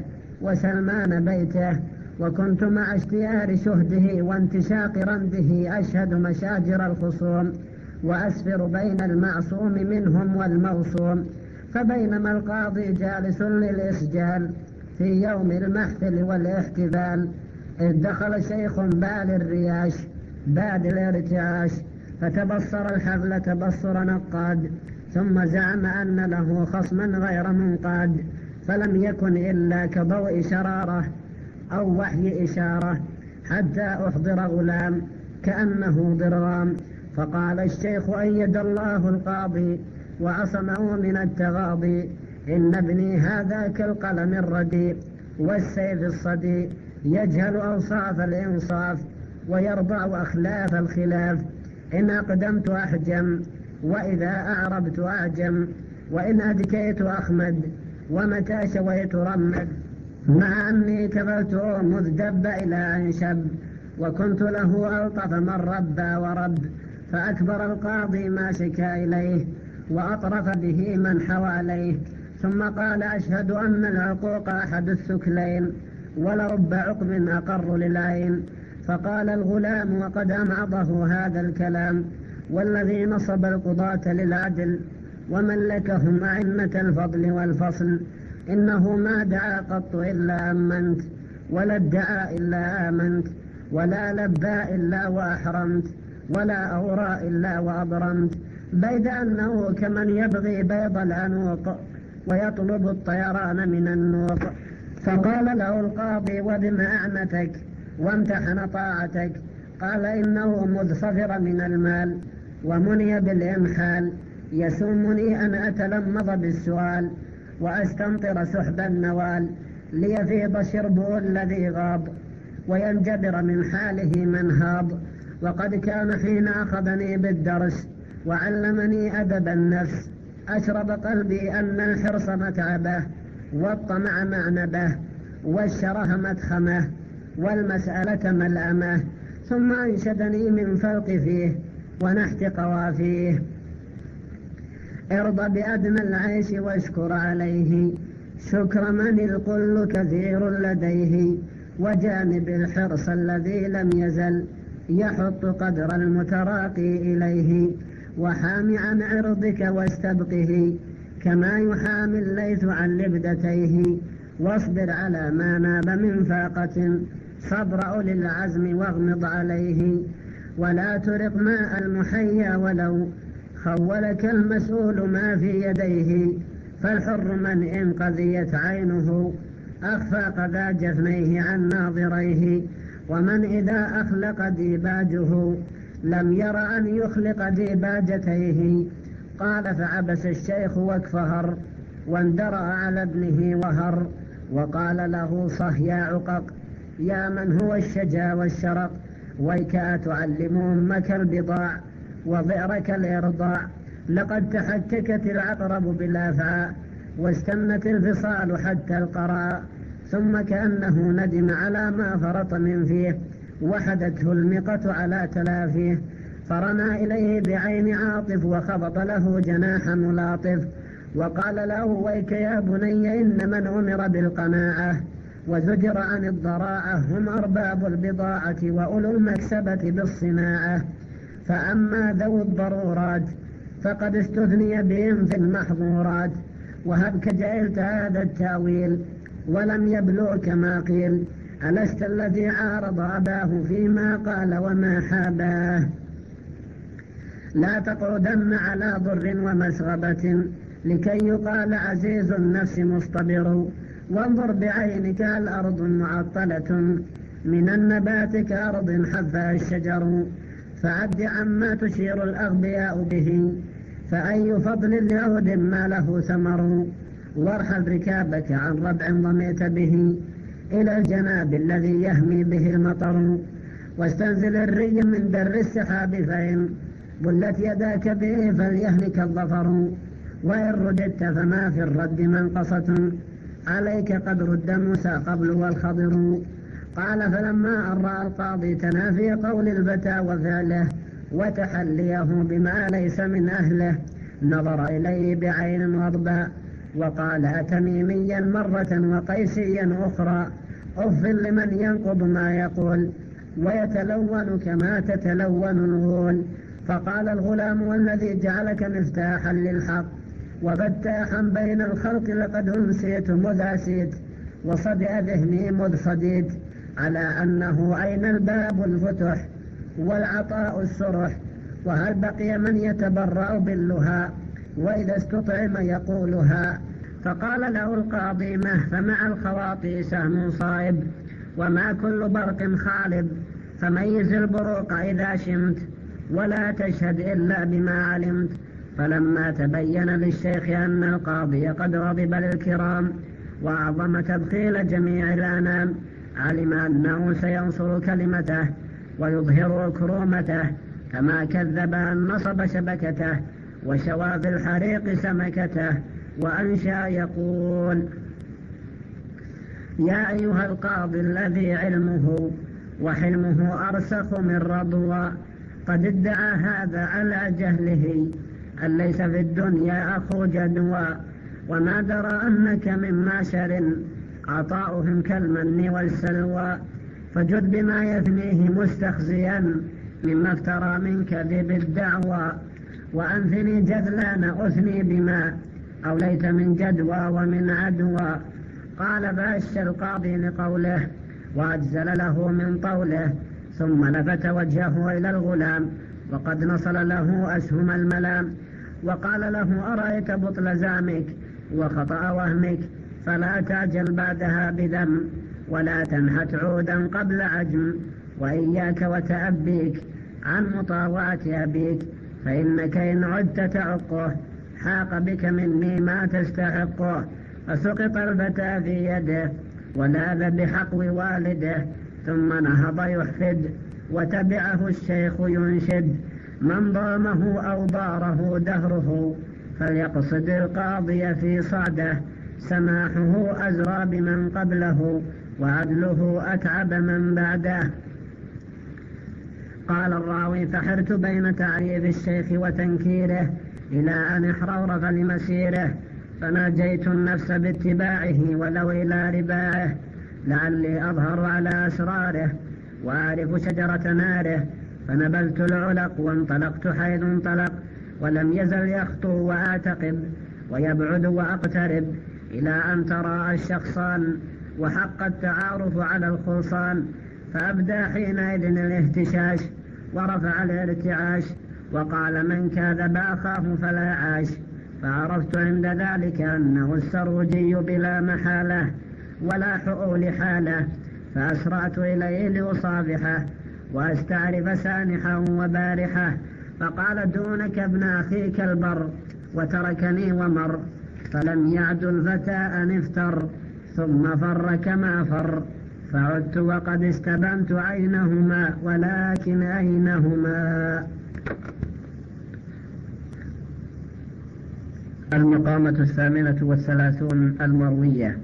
وسلمان بيته، وكنت مع اشتيار شهده وانتشاق رنده أشهد مشاجر الخصوم وأسفر بين المعصوم منهم والموصوم. فبينما القاضي جالس للإسجال في يوم المحفل والاحتفال إذ دخل شيخ بال الرياش باد الارتعاش، فتبصر الحفل تبصر نقاد، ثم زعم أن له خصما غير منقاد، فلم يكن إلا كضوء شرارة أو وحي إشارة، حتى أحضر غلام كأنه ضرام، فقال الشيخ أيد الله القاضي وعصمه من التغاضي، إن ابني هذا كالقلم الرديء والسيف الصديق، يجهل أوصاف الإنصاف ويرضع أخلاف الخلاف، إن أقدمت أحجم وإذا أعربت أعجم، وإن أدكيت أخمد ومتى شويت رمد، مع أني كفلته مذ دب إلى أن شب، وكنت له ألطف من ربى ورب، فأكبر القاضي ما شكا إليه وأطرف به من حواليه، ثم قال أشهد أن العقوق أحد الثكلين ولرب عقب أقر للعين. فقال الغلام وقد أمعضه هذا الكلام والذي نصب القضاة للعدل وملكهم أئمة الفضل والفصل، إنه ما دعا قط إلا أمنت، ولا ادعى إلا آمنت، ولا لبى إلا وأحرمت، ولا أورى إلا وأضرمت، بيد أنه كمن يبغي بيض العنوق ويطلب الطيران من النوق. فقال له القاضي وبما أعنتك وامتحن طاعتك؟ قال إنه مذ صفر من المال ومني بالإمحال يسومني أن أتلمض بالسؤال وأستمطر سحب النوال، ليفيض شربه الذي غاب وينجبر من حاله من هاب، وقد كان حين أخذني بالدرس وعلمني أدب النفس أشرب قلبي أن الحرص متعبه والطمع معنبه والشره مدخمه والمسألة ملأمه، ثم أنشدني من فوق فيه ونحت قوافيه ارض بأدنى العيش واشكر عليه، شكر من القل كثير لديه، وجانب الحرص الذي لم يزل يحط قدر المتراقي إليه، وحام عن عرضك واستبقه كما يحامي الليث عن لبدتيه، واصبر على ما ناب من فاقة صبر أولي العزم واغمض عليه، ولا ترق ماء المحيا ولو خولك المسؤول ما في يديه، فالحر من إن قضيت عينه أخفى قذا جفنيه عن ناظريه، ومن إذا أخلق ديباجه لم ير أن يخلق ديباجتيه. قال فعبس الشيخ واكفهر واندرأ على ابنه وهر، وقال له صه يا عقق يا من هو الشجا والشرق، ويك أتعلم أمك البضاع وضئرك الإرضاع، لقد تحككت العقرب بالأفعاء واستنت الفصال حتى القراء، ثم كأنه ندم على ما فرط من فيه وحدته المقة على تلافيه، فرمى إليه بعين عاطف وخبط له جناح ملاطف، وقال له ويك يا بني إن من أمر بالقناعة وزجر عن الضراعة هم أرباب البضاعة وأولو المكسبة بالصناعة، فأما ذو الضرورات فقد استثني بهم في المحظورات، وهبك جئلت هذا التأويل ولم يبلغك ما قيل، ألست الذي عارض أباه فيما قال وما حاباه. لا تقعدن على ضر ومسغبة لكي يقال عزيز النفس مصطبر، وانظر بعينك الأرض معطلة من النبات كأرض حفها الشجر، فعد عما تشير الأغبياء به فأي فضل لعود ما له ثمر، وارحل ركابك عن ربع ضميت به إلى الجناب الذي يهمي به المطر، واستنزل الري من در السحاب فإن بلت يداك به فليهلك الظفر، وإن رددت فما في الرد منقصة عليك قد رد موسى قبل والخضر. قال فلما أن رأى القاضي تنافي قول الفتى وفعله وتحليه بما ليس من أهله نظر إليه بعين غضبا وقال أتميميا مرة وقيسيا أخرى أف لمن ينقض ما يقول ويتلون كما تتلون الغول. فقال الغلام والذي جعلك مفتاحا للحق وفتاحا بين الخلق لقد أنسيت مذ أسيت وصدأ ذهني مذ صديت على أنه أين الباب الفتح والعطاء السرح، وهل بقي من يتبرأ باللها وإذا استطعم يقولها. فقال له القاضي مه فمع الخواطي سهم صائب وما كل برق خالب، فميز البروق إذا شمت ولا تشهد إلا بما علمت. فلما تبين للشيخ أن القاضي قد غضب للكرام وأعظم تبخيل جميع الأنام علم أنه سينصر كلمته ويظهر كرومته، كما كذب أن نصب شبكته وشوى في الحريق سمكته، وأنشأ يقول يا أيها القاضي الذي علمه وحلمه أرسخ من رضوى، قد ادعى هذا على جهله أن ليس في الدنيا أخو جدوى، وما درى أنك من معشر عطاؤهم كالمن والسلوى، فجد بما يثنيه مستخزيا مما افترى من كذب الدعوى، وأنثني جذلان أثني بما أوليت من جدوى ومن عدوى. قال فأش القاضي لقوله وأجزل له من طوله، ثم لفت وجهه إلى الغلام وقد نصل له أسهم الملام وقال له أرأيت بطل زامك وخطأ وهمك، فلا تعجل بعدها بذم ولا تنحت عودا قبل عجم، وإياك وتأبيك عن مطاوعة أبيك، فإنك إن عدت تعقه حاق بك مني ما تستحقه. فسقط الفتى في يده ولاذ بحقو والده، ثم نهض يحفد وتبعه الشيخ ينشد من ضامه أو ضاره دهره فليقصد القاضي في صعده، سماحه أزرى بمن قبله وعدله أتعب من بعده. قال الراوي فحرت بين تعريف الشيخ وتنكيره إلى أن احرورف لمسيره، فناجيت النفس باتباعه ولو إلى رباعه، لعلي أظهر على أسراره وأعرف شجرة ناره. فنبلت العلق وانطلقت حيث انطلق، ولم يزل يخطو وأعتقب ويبعد وأقترب، إلى أن تراءى الشخصان وحق التعارف على الخلصان. فأبدى حينئذ الاهتشاش ورفع الارتعاش، وقال: من كاذب أخاه فلا عاش. فعرفت عند ذلك أنه السروجي بلا محالة ولا حؤول حالة، فأسرعت إليه لأصافحه وأستعرف سانحه وبارحه. فقال: دونك ابن أخيك البر، وتركني ومر. فلم يعد الفتى أن افتر، ثم فر كما فر. فعدت وقد استبنت عينهما، ولكن أينهما؟ المقامة الثامنة والثلاثون المروية.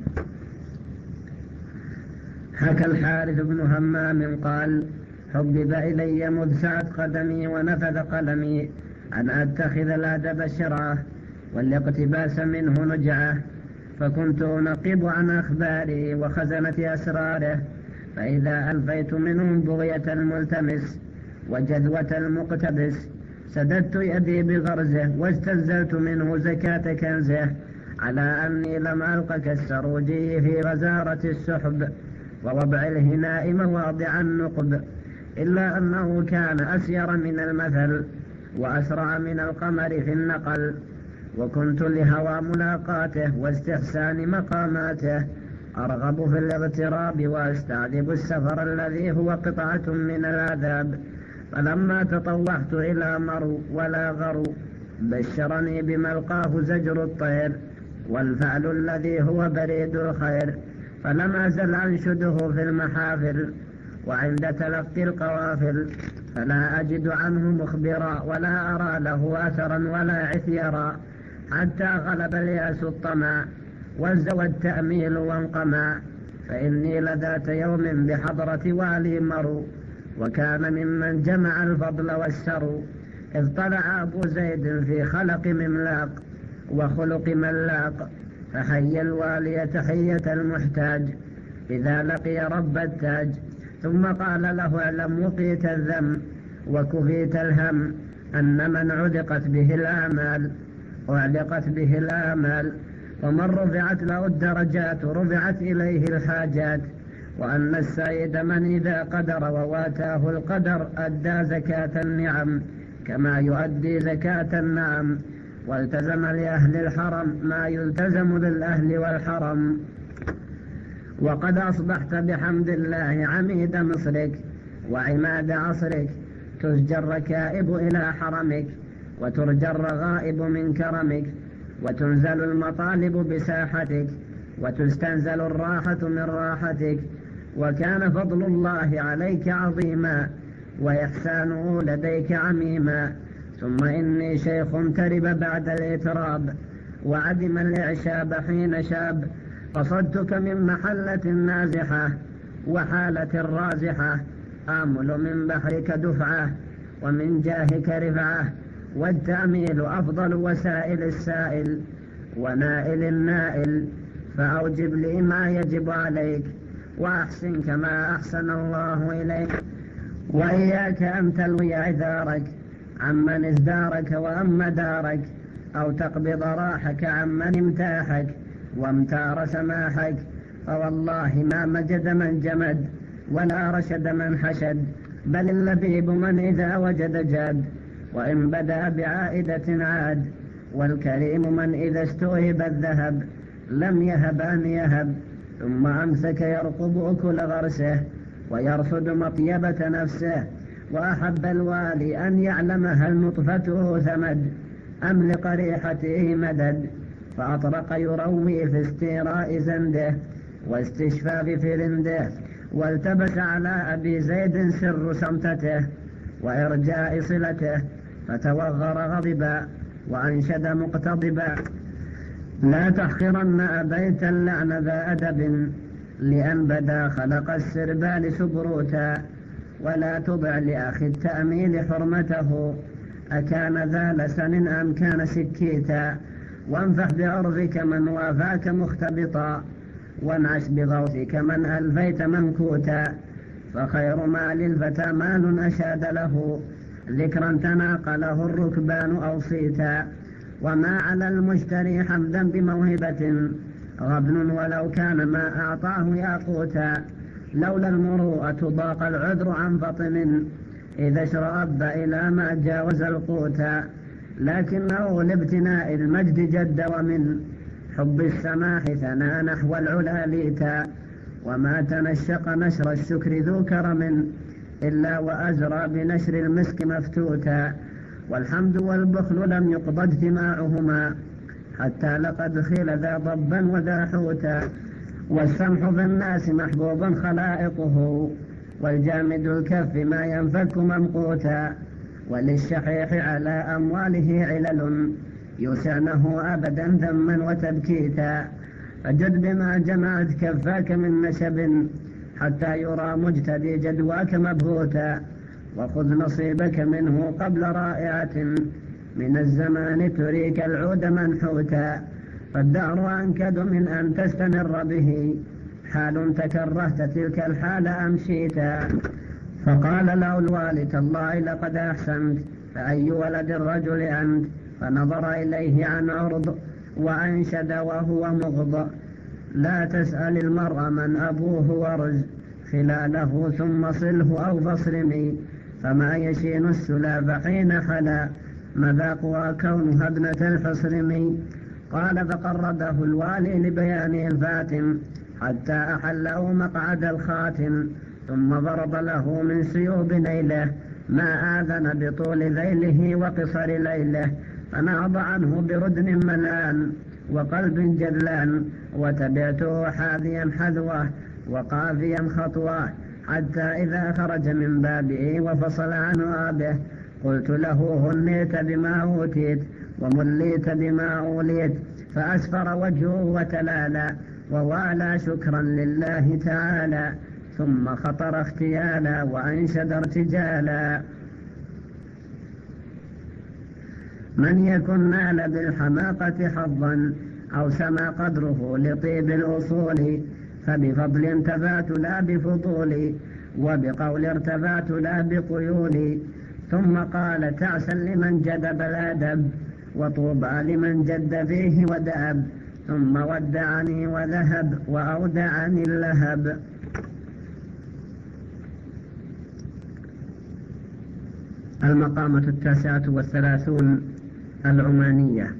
حكى الحارث بن همام قال: حبب إلي مذ سعت قدمي ونفذ قلمي أن أتخذ الأدب شرعه والاقتباس منه نجعه، فكنت أنقب عن أخباره وخزنة أسراره، فإذا ألفيت منه بغية الملتمس وجذوة المقتبس سددت يدي بغرزه، واستنزلت منه زكاة كنزه، على أني لم ألق كالسروجي في غزارة السحب ووضع الهناء مواضع النقب، إلا أنه كان أسير من المثل وأسرع من القمر في النقل. وكنت لهوى ملاقاته واستحسان مقاماته أرغب في الاغتراب وأستعذب السفر الذي هو قطعة من العذاب. فلما تطوحت إلى مرو ولا غرو بشرني بملقاه زجر الطير والفعل الذي هو بريد الخير، فلم أزل أنشده في المحافل وعند تلقي القوافل، فلا أجد عنه مخبرا ولا أرى له أثرا ولا عثيرا، حتى غلب الياس الطمع وازدوى التأميل وانقمع. فإني لذات يوم بحضرة والي مرو، وكان ممن جمع الفضل والسرو، إذ طلع أبو زيد في خلق مملاق وخلق ملاق، فحي الوالي تحية المحتاج إذا لقي رب التاج، ثم قال له: اعلم وقيت الذم وكفيت الهم، أن من عذقت به الآمال أعلقت به الآمال، ومن رفعت له الدرجات رفعت إليه الحاجات، وأن السعيد من إذا قدر وواتاه القدر أدى زكاة النعم كما يؤدي زكاة النعم، والتزم لأهل الحرم ما يلتزم للأهل والحرم. وقد أصبحت بحمد الله عميد مصرك وعماد عصرك، تسجى الركائب إلى حرمك وترجى الرغائب من كرمك، وتنزل المطالب بساحتك وتستنزل الراحة من راحتك. وكان فضل الله عليك عظيما وإحسانه لديك عميما. ثم إني شيخ ترب بعد الإتراب وعدم الإعشاب حين شاب، قصدتك من محلة نازحة وحالة رازحة، آمل من بحرك دفعة ومن جاهك رفعة، والتأميل أفضل وسائل السائل ونائل النائل، فأوجب لي ما يجب عليك وأحسن كما أحسن الله إليك. وإياك أن تلوي عذارك عمن ازدارك وأم دارك، أو تقبض راحك عمن امتاحك وامتار سماحك، فوالله ما مجد من جمد ولا رشد من حشد، بل اللبيب من إذا وجد جاد، وإن بدأ بعائدة عاد، والكريم من إذا استوهب الذهب لم يهب أن يهب، ثم أمسك يرقب أكل غرسه ويرصد مطيبة نفسه. وأحب الوالي أن يعلم هل نطفته ثمد أم لقريحته مدد، فأطرق يروي في استيراء زنده واستشفاف فرنده، والتبس على أبي زيد سر سمتته وإرجاء صلته، فتوغر غضبا وأنشد مقتضبا: لا تحقرن أبيت اللعن ذا أدب، لأن بدا خلق السربال سبروتا، ولا تضع لأخي التأميل حرمته، أكان ذا لسن أم كان سكيتا، وانفح بعرفك من وافاك مختبطا، وانعش بغوثك من ألفيت منكوتا، فخير ما للفتى مال أشاد له، ذكرا تناقله الركبان أوصيتا، وما على المشتري حمدا بموهبة، غبن ولو كان ما أعطاه ياقوتا، لولا المروءة ضاق العذر عن فطن، إذا اشرأب إلى ما جاوز القوتا، لكنه لابتناء المجد جد، ومن حب السماح ثنى نحو العلا ليتا، وما تنشق نشر الشكر ذو كرم، إلا وأجرى بنشر المسك مفتوتا، والحمد والبخل لم يقض اجتماعهما، حتى لقد خيل ذا ضبا وذا حوتا، والسمح بالناس محبوب خلائقه، والجامد الكف ما ينفك ممقوتا، وللشحيح على أمواله علل، يسعنه أبدا ذما وتبكيتا، فجد بما جمعت كفاك من نشب، حتى يرى مجتدي جدواك مبهوتا، وخذ نصيبك منه قبل رائعة، من الزمان تريك العود منحوتا، فالدهر أنكد من أن تستمر به، حال تكرهت تلك الحال أمشيتا، فقال له الوالي تالله لقد أحسنت، فأي ولد الرجل أنت؟ فنظر إليه عن عرض وأنشد وهو مغض، لا تسأل المرء من أبوه ورز، خلاله ثم صله أو فاصرمي، فما يشين السلاب حين حلا، مذاقها كونها ابنة الحصرمي. قال فقربه الوالي لبيان الفاتن، حتى أحله مقعد الخاتم، ثم ضرب له من سيوب نيله، ما آذن بطول ذيله وقصر ليله، فنهض عنه بردن ملان وقلب جلان، وتبعته حاذيا حذوه وقافيا خطوه، حتى إذا خرج من بابه وفصل عن آبه، قلت له هنيت بما أوتيت ومليت بما أوليت، فأسفر وجهه وتلالى ووالى شكرا لله تعالى، ثم خطر اختيالا وأنشد ارتجالا. من يكن نال بالحماقة حظا، أو سما قدره لطيب الأصول، فبفضل انتفعت لا بفضول، وبقول ارتفعت لا بقيول. ثم قال تعسا لمن جدب الأدب، وطوبى لمن جد فيه ودأب، ثم ودعني وذهب وأودعني اللهب. المقامة التاسعة والثلاثون العمانية.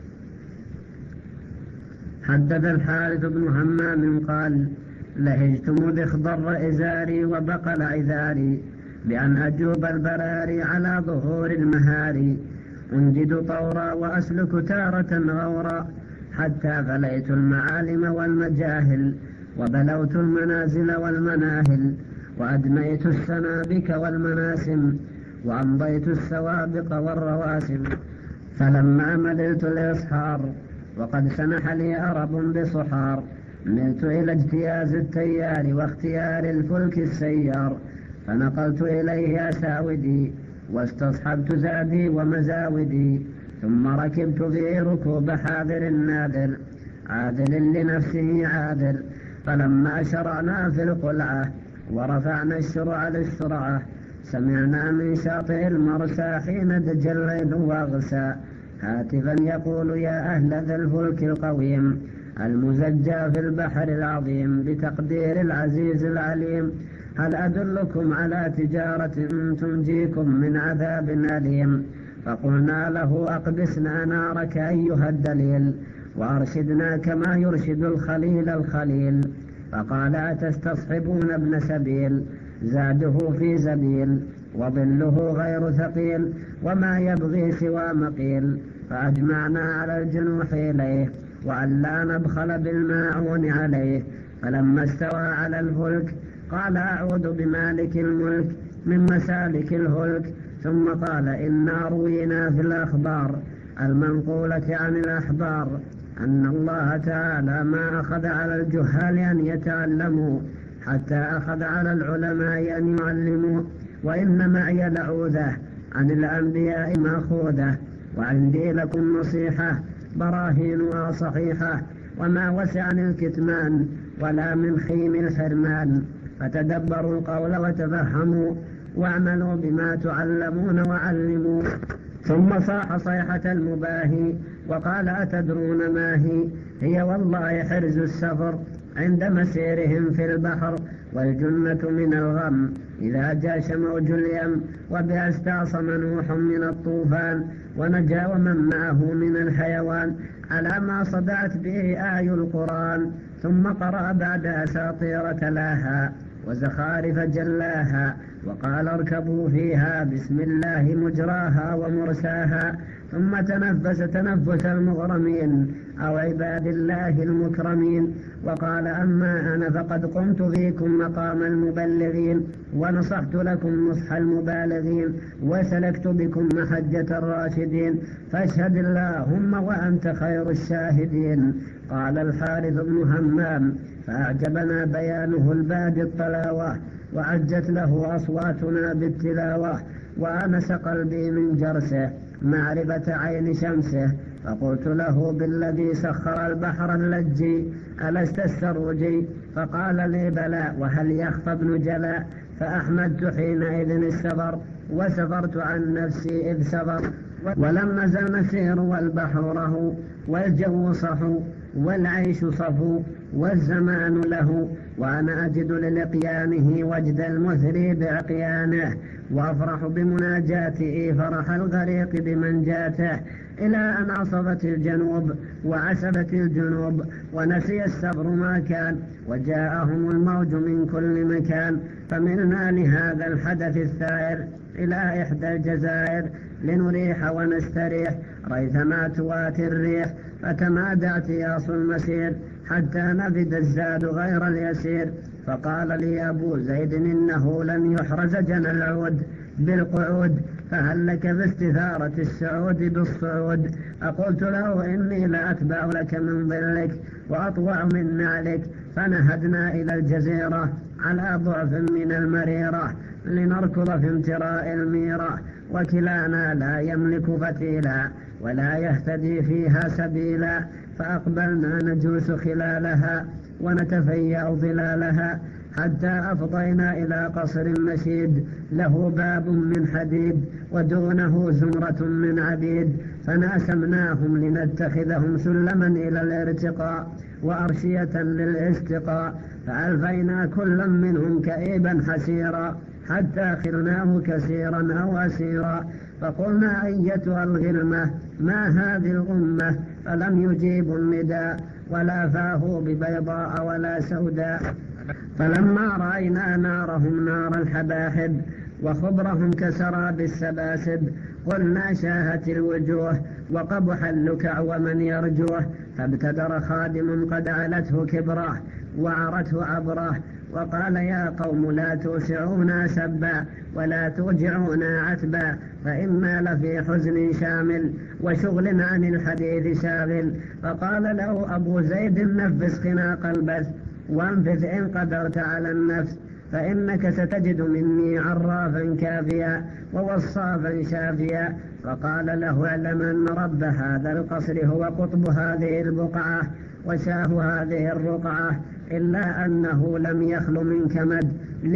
حدث الحارث بن همام قال لهجت مذ اخضر إزاري وبقل عذاري، بأن أجوب البراري على ظهور المهاري، أنجد طورا وأسلك تارة غورا، حتى غليت المعالم والمجاهل، وبلوت المنازل والمناهل، وأدميت السنابك والمناسم، وأمضيت السوابق والرواسم. فلما مللت الإصحار وقد سنح لي أرب بصحار، ملت إلى اجتياز التيار واختيار الفلك السيار، فنقلت إليه أساودي واستصحبت زادي ومزاودي، ثم ركبت في ركوب حاذر نادر، عادل لنفسه عادل. فلما شرعنا في القلعة ورفعنا الشرع للسرعة، سمعنا من شاطئ المرسى حين دج الليل واغسى، هاتفا يقول يا أهل ذا الفلك القويم، المزجى في البحر العظيم، بتقدير العزيز العليم، هل أدلكم على تجارة تنجيكم من عذاب أليم؟ فقلنا له أقبسنا نارك أيها الدليل، وأرشدنا كما يرشد الخليل الخليل. فقال أتستصحبون ابن سبيل، زاده في زبيل وظله غير ثقيل، وما يبغي سوى مقيل. فأجمعنا على الجنوح إليه، وأن لا نبخل بالماعون عليه. فلما استوى على الفلك قال أعوذ بمالك الملك من مسالك الهلك. ثم قال إنا روينا في الأخبار المنقولة عن الأحبار أن الله تعالى ما أخذ على الجهال أن يتعلموا، حتى أخذ على العلماء أن يعلموا، وإن معي لعوذة عن الأنبياء مأخوذة، وعندي لكم نصيحة براهينها صحيحة، وما وسعني الكتمان ولا من خيم الحرمان. فتدبروا القول وتفهموا، واعملوا بما تعلمون وعلموا. ثم صاح صيحة المباهي وقال: أتدرون ما هي؟ هي والله حرز السفر عند مسيرهم في البحر، والجنة من الغم إذا جاش موج اليم، وبها استعصم نوح من الطوفان، ونجا ومن معه من الحيوان، على ما صدعت به آي القرآن. ثم قرأ بعد أساطير تلاها وزخارف جلاها، وقال: اركبوا فيها بسم الله مجراها ومرساها. ثم تنفس تنفس المغرمين أو عباد الله المكرمين، وقال: أما أنا فقد قمت فيكم مقام المبلغين، ونصحت لكم نصح المبالغين، وسلكت بكم محجة الراشدين، فاشهد اللهم وأنت خير الشاهدين. قال الحارث بن همام: فأعجبنا بيانه البادي الطلاوة، وعجت له أصواتنا بالتلاوة، وآنس قلبي من جرسه معرفة عين شمسه. فقلت له: بالذي سخر البحر اللجي ألست السروجي؟ فقال لي: بلى، وهل يخفى ابن جلا؟ فأحمدت حينئذ السفر، وسفرت عن نفسي إذ سفر. ولم نزل نسير والبحر ره، والجو صحو، والعيش صفو، والزمان له، وأنا أجد للقيانه وجد المثري بعقيانه، وأفرح بمناجاته فرح الغريق بمنجاته، إلى أن عصبت الجنوب وعسبت الجنوب، ونسي السبر ما كان، وجاءهم الموج من كل مكان. فملنا لهذا الحدث الثائر إلى إحدى الجزائر لنريح ونستريح ريثما تواتي الريح. فتمادى اعتياص المسير حتى نفد الزاد غير اليسير. فقال لي أبو زيد: إنه لن يحرز جنى العود بالقعود، فهل لك باستثارة السعود بالصعود؟ أقلت له: إني لأتبع لك من ظلك وأطوع من نعلك. فنهدنا إلى الجزيرة على ضعف من المريرة لنركض في امتراء الميرة، وكلانا لا يملك فتيلا ولا يهتدي فيها سبيلا. فأقبلنا نجوس خلالها ونتفيأ ظلالها، حتى أفضينا إلى قصر مشيد له باب من حديد، ودونه زمرة من عبيد. فناسمناهم لنتخذهم سلما إلى الارتقاء وأرشية للاستقاء. فألفينا كل منهم كئيبا حسيرا، حتى خلناه كثيرا أو أسيرا. فقلنا: أيتها الغلمة، ما هذه الأمة؟ فلم يجيبوا النداء، ولا فاهوا ببيضاء ولا سوداء. فلما رأينا نارهم نار الحباحب، وخبرهم كسراب السباسب، قلنا: شاهت الوجوه وقبح اللكع ومن يرجوه. فابتدر خادم قد علته كبره وعرته عبره، وقال: يا قوم لا توسعونا سبا ولا توجعونا عتبا، فإنا لفي حزن شامل وشغل عن الحديث شاغل. فقال له أبو زيد: نفس خناق البث، وانفذ إن قدرت على النفس، فإنك ستجد مني عرافا كافيا ووصافا شافيا. فقال له: اعلم أن رب هذا القصر هو قطب هذه البقعة وشاه هذه الرقعة، إلا أنه لم يخل من كمد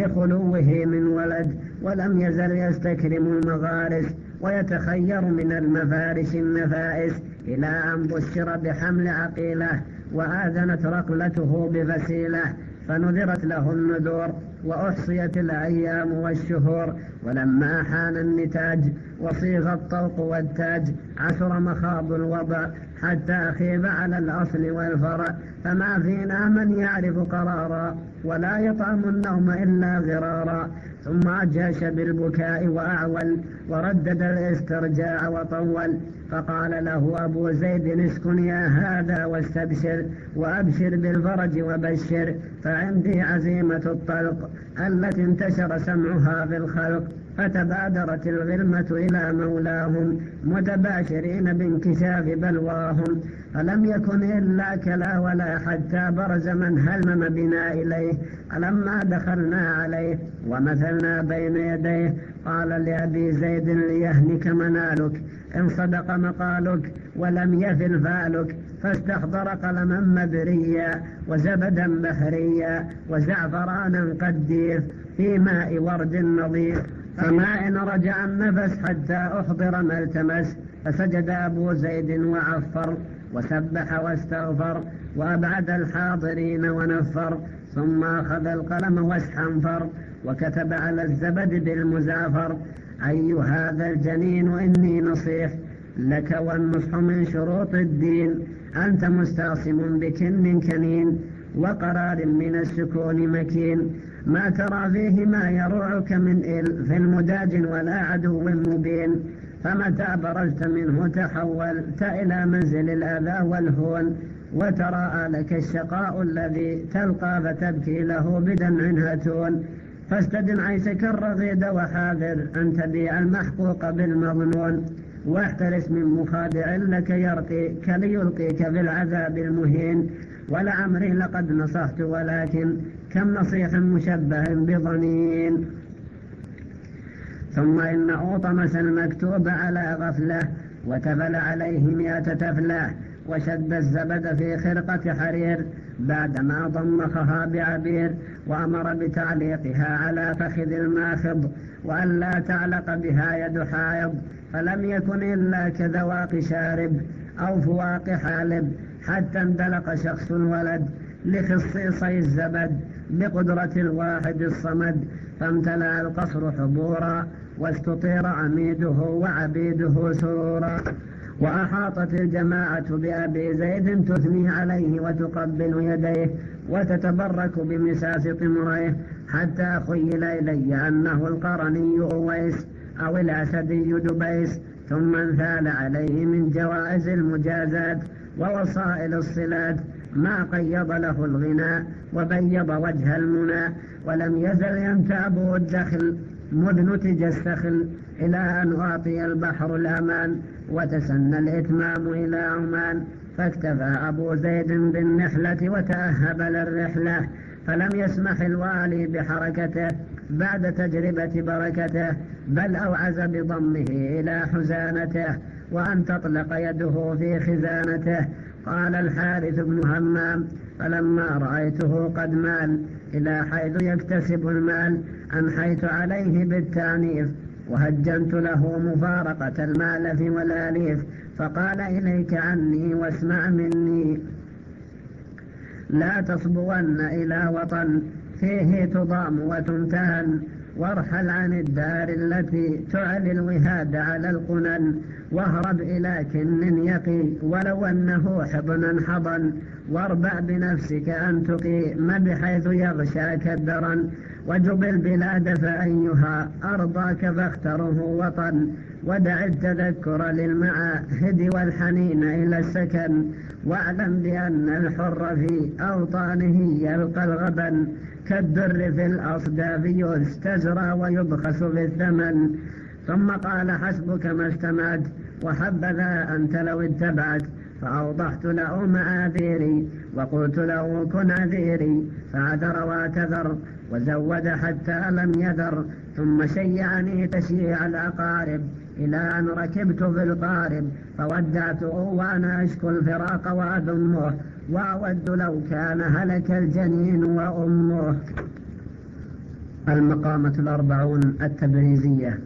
لخلوه من ولد، ولم يزل يستكرم المغارس ويتخير من المفارش النفائس، إلى أن بشر بحمل عقيلة، وآذنت رقلته بفسيلة، فنذرت له النذور، وأحصيت الأيام والشهور. ولما حان النتاج وصيغ الطوق والتاج، عسر مخاض الوضع، حتى خيب على الأصل والفرع، فما فينا من يعرف قرارا، ولا يطعم النوم إلا غرارا. ثم أجاش بالبكاء وأعول، وردد الاسترجاع وطول. فقال له أبو زيد: اسكن يا هذا واستبشر، وأبشر بالفرج وبشر، فعندي عزيمة الطلق التي انتشر سمعها في الخلق، فتبادرت الغلمة إلى مولاهم متباشرين بانكشاف بلواهم، فلم يكن إلا كلا ولا حتى برز من هلمم بنا إليه. فلما دخلنا عليه ومثلنا بين يديه قال لأبي زيد ليهنك منالك إن صدق مقالك ولم يفل فالك، فاستحضر قلما مبريا وزبدا بحريا وزعفرانا قدير في ماء ورد نظيف، فما إن رجع النفس حتى أحضر ما التمس. فسجد أبو زيد وعفر وسبح واستغفر وأبعد الحاضرين ونفر، ثم أخذ القلم واستنفر وكتب على الزبد بالمزافر: أي هذا الجنين إني نصيح لك والنصح من شروط الدين، أنت مستعصم بكن كنين وقرار من السكون مكين، ما ترى فيه ما يروعك من إل في المداج ولا عدو مبين، فمتى برزت منه تحولت إلى منزل الأذى والهون، وتراءى لك الشقاء الذي تلقى فتبكي له بدمع هتون، فاستدم عيشك الرغيد وحاذر أن تبيع المحقوق بالمظنون، واحترس من مخادع لك يرقيك ليلقيك في العذاب المهين. ولعمري لقد نصحت ولكن كم نصيح مشبه بظنين. ثم إن أوطمس المكتوب على غفلة وتفل عليه مئة تفلة، وشد الزبد في خرقة حرير بعدما ضمخها بعبير، وأمر بتعليقها على فخذ الماخض وأن لا تعلق بها يد حائض، فلم يكن إلا كذواق شارب أو فواق حالب، حتى اندلق شخص الولد لخصيصي الزبد بقدرة الواحد الصمد، فامتلأ القصر حبورا واستطير عميده وعبيده سرورا. وأحاطت الجماعة بأبي زيد تثني عليه وتقبل يديه وتتبرك بمساس طمريه، حتى خيل إلي أنه القرني أويس أو الأسدي دبيس، ثم انثال عليه من جوائز المجازات ووسائل الصلات ما قيض له الغناء وبيض وجه المنى، ولم يزل ينتاب الدخل مذ نتج السخل إلى أن أعطي البحر الأمان وتسنى الإتمام إلى عمان، فاكتفى أبو زيد بالنحلة وتأهب للرحلة، فلم يسمح الوالي بحركته بعد تجربة بركته، بل أوعز بضمه إلى حزانته وأن تطلق يده في خزانته. قال الحارث بن همام: فلما رأيته قد مال إلى حيث يكتسب المال أنحيت عليه بالتعنيف وهجنت له مفارقة المالف والآليف، فقال: إليك عني واسمع مني، لا تصبون إلى وطن فيه تضام وتمتهن، وارحل عن الدار التي تعلي الوهاد على القنن، واهرب إلى كن يقي ولو أنه حضنا حضن، واربع بنفسك أن تقيم بحيث يغشاك الدرن، وجب البلاد فأيها أرضاك فاختره وطن، ودع التذكر للمعاهد والحنين إلى السكن، واعلم بأن الحر في أوطانه يلقى الغبن، كالدر في الأصداف يستزرى ويبخس بالثمن. ثم قال: حسبك ما استمعت، وحبذا أنت لو اتبعت، فأوضحت له معاذيري وقلت له كن عذيري، فعذر واعتذر وزود حتى لم يذر، ثم شيعني تشييع الأقارب إلى أن ركبت في القارب، فودعته وأنا أشكو الفراق وأذمه، وأود لو كان هلك الجنين وأمه. المقامة الأربعون التبريزية.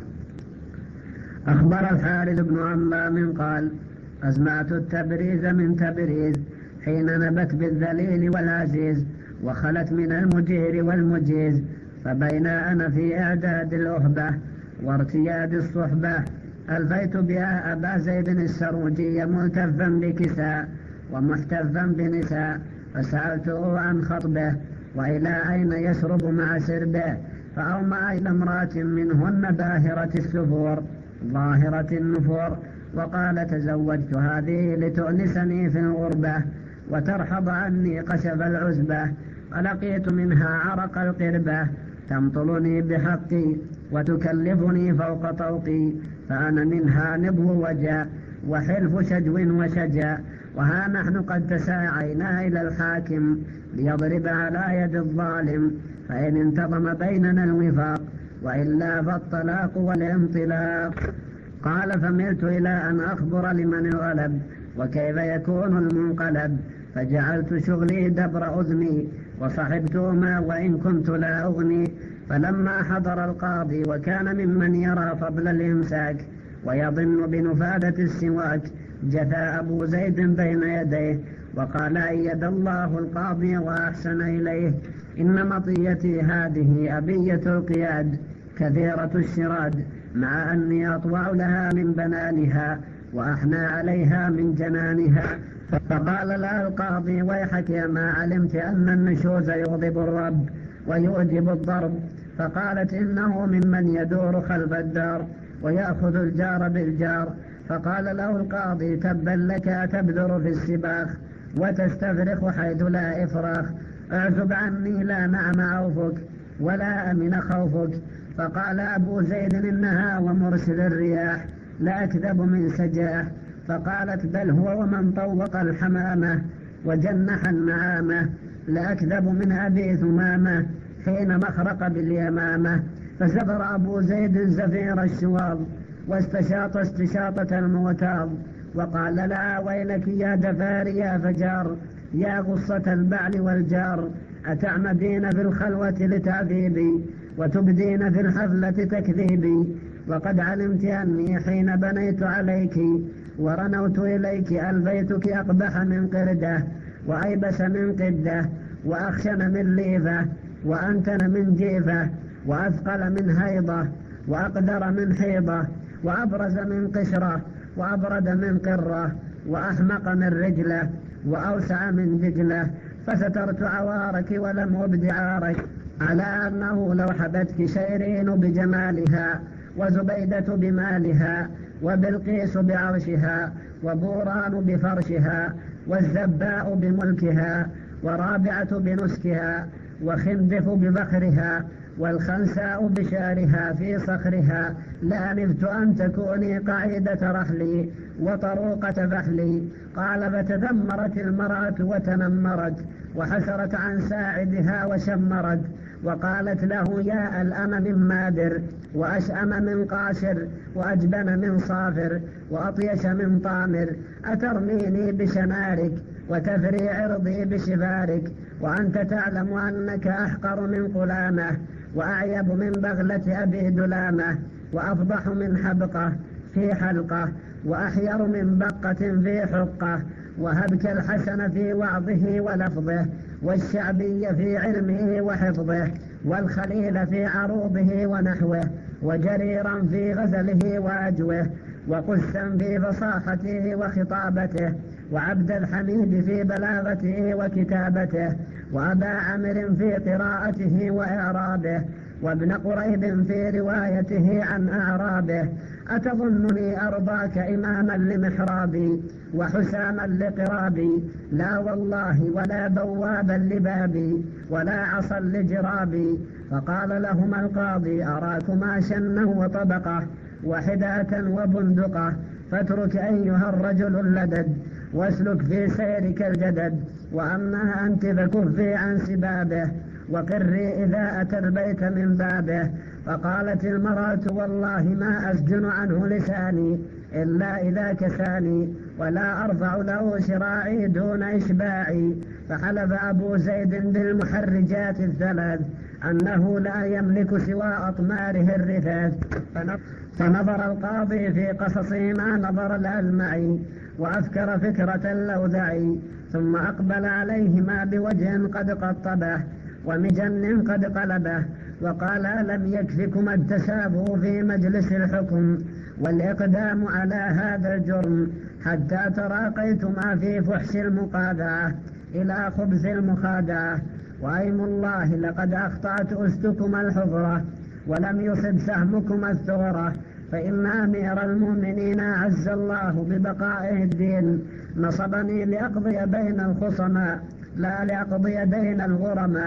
أخبر الحارث بن همام قال: أسمعت التبريز من تبريز حين نبت بالذليل والعزيز، وخلت من المجير والمجيز، فبين أنا في إعداد الأهبة وارتياد الصحبة ألفيت بها أبا زيد السروجي ملتفا بكساء ومحتفا بنساء، فسألته عن خطبه وإلى أين يشرب مع سربه، فأومأ إلى امرأة منهن باهرة السفور ظاهرة النفور، وقال: تزوجت هذه لتؤنسني في الغربة وترحض عني قشف العزبة، فلقيت منها عرق القربة تمطلني بحقي وتكلفني فوق طوقي، فأنا منها نبو وجا وحلف شجو وشجا، وها نحن قد تساعينا إلى الحاكم ليضرب على يد الظالم، فإن انتظم بيننا الوفاق، وإلا فالطلاق والانطلاق. قال فملت إلى أن أخبر لمن الغلب وكيف يكون المنقلب، فجعلت شغلي دبر أذني وصحبتهما وإن كنت لا أغني. فلما حضر القاضي وكان ممن يرى فضل الإمساك ويظن بنفاذة السواك، جثى أبو زيد بين يديه وقال أيد الله القاضي وأحسن إليه، إن مطيتي هذه أبية القياد كثيرة الشراد، مع أني أطوع لها من بنانها وأحنى عليها من جنانها. فقال لها القاضي ويحك ما علمت أن النشوز يغضب الرب ويؤجب الضرب؟ فقالت إنه ممن يدور خلف الدار ويأخذ الجار بالجار. فقال له القاضي تبا لك أتبذر في السباخ وتستفرخ حيث لا إفراخ، اعزب عني لا نعم عوفك ولا أمن خوفك. فقال أبو زيد إنها ومرسل الرياح لأكذب من سجاه. فقالت بل هو ومن طوق الحمامة وجنح النعامة لأكذب من أبي ثمامة حين مخرق باليمامة. فزفر أبو زيد زفير الشواظ واستشاط استشاطة الموتاظ، وقال لها ويلك يا دفار يا فجار، يا غصة البعل والجار، أتعمدين في الخلوة لتعذيبي وتبدين في الحفلة تكذيبي، وقد علمت أني حين بنيت عليك ورنوت إليك ألفيتك أقبح من قردة وأيبس من قدة وأخشن من ليفة وأنتن من جيفة وأثقل من هيضة وأقدر من حيضة وأبرز من قشرة وأبرد من قرة وأحمق من رجلة وأوسع من دجلة. فسترت عوارك ولم أبد عارك، على أنه لو حبتك شيرين بجمالها وزبيدة بمالها وبلقيس بعرشها وبوران بفرشها والزباء بملكها ورابعة بنسكها وخندف بفخرها والخنساء بشارها في صخرها، لأنفت أن تكوني قعيدة رحلي وطروقة فحلي. قال فتذمرت المرأة وتنمرت وحسرت عن ساعدها وشمرت، وقالت له يا ألأم من مادر وأشأم من قاشر وأجبن من صافر وأطيش من طامر، أترميني بشنارك وتفري عرضي بشفارك، وأنت تعلم أنك أحقر من قلامة وأعيب من بغلة أبي دلامة وأفضح من حبقة في حلقة وأحير من بقة في حقة، وهبك الحسن في وعظه ولفظه والشعبي في علمه وحفظه والخليل في عروضه ونحوه وجريرا في غزله وأجوه وقسا في فصاحته وخطابته وعبد الحميد في بلاغته وكتابته وأبا عمرو في قراءته وإعرابه وابن قريب في روايته عن أعرابه. أتظنني أرضاك إماما لمحرابي وحساما لقرابي؟ لا والله، ولا بوابا لبابي ولا عصا لجرابي. فقال لهما القاضي أراكما شنا وطبقة وحداة وبندقة، فاترك أيها الرجل اللدد واسلك في سيرك الجدد، وأما أنت فكفي عن سبابه وقري إذا أتى البيت من بابه. فقالت المرأة والله ما أسجن عنه لساني إلا إذا كساني، ولا أرفع له شراعي دون إشباعي. فحلف أبو زيد بالمحرجات الثلاث أنه لا يملك سوى أطماره الرثاث. فنظر القاضي في قصصه ما نظر الألمعي وأفكر فكرة اللوذعي، ثم أقبل عليهما بوجه قد قطبه ومجن قد قلبه، وقال لم يكفكما التشابه في مجلس الحكم والإقدام على هذا الجرم حتى تراقيتما في فحش المقاذعة إلى خبث المخادعة، وأيم الله لقد أخطأت أستكما الحفرة ولم يصب سهمكما الثغرة، فإن أمير المؤمنين عز الله ببقائه الدين نصبني لأقضي بين الخصماء لا لأقضي بين الغرماء.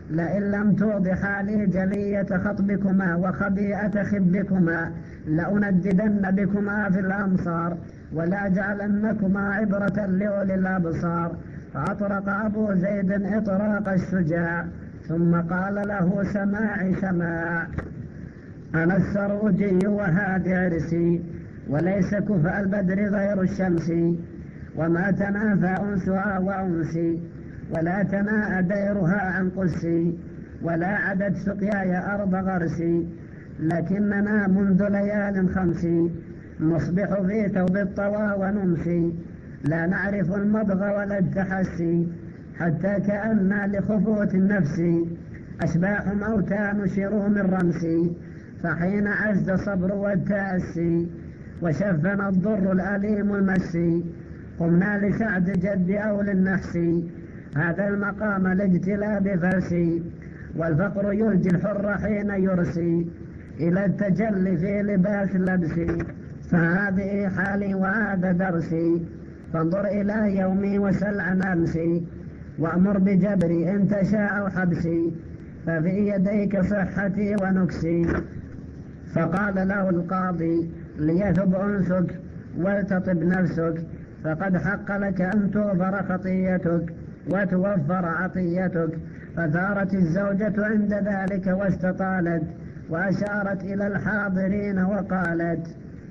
لئن لم توضحا لي جلية خطبكما وخبيئة خبكما لأنددن بكما في الأمصار ولا جعلنكما عبرة لأولي الأبصار. فأطرق أبو زيد إطراق الشجاع ثم قال له سماعي سماع، أنا السروجي وهذا عرسي، وليس كفء البدر غير الشمس، وما تنافى أنسها وأنسي، ولا تناء ديرها عن قسي، ولا عدد سقياي أرض غرسي، لكننا منذ ليال خمس نصبح في ثوب الطوى ونمسي، لا نعرف المضغ ولا التحسي، حتى كأننا لخفوت النفس أشباح موتى نشروا من رمسي، فحين عز صبر والتأسي وشفنا الضر الأليم المسي قمنا لسعد جد أو للنحسي، هذا المقام لاجتلاب فرسي، والفقر يلجي الحر حين يرسي إلى التجلي في لباس لبسي، فهذه حالي وهذا درسي، فانظر إلى يومي وسل عن أمسي، وأمر بجبري إن تشاء حبسي، ففي يديك صحتي ونكسي. فقال له القاضي ليثب أنسك ولتطب نفسك، فقد حق لك أن توفر خطيتك وتوفر عطيتك. فثارت الزوجة عند ذلك واستطالت وأشارت إلى الحاضرين وقالت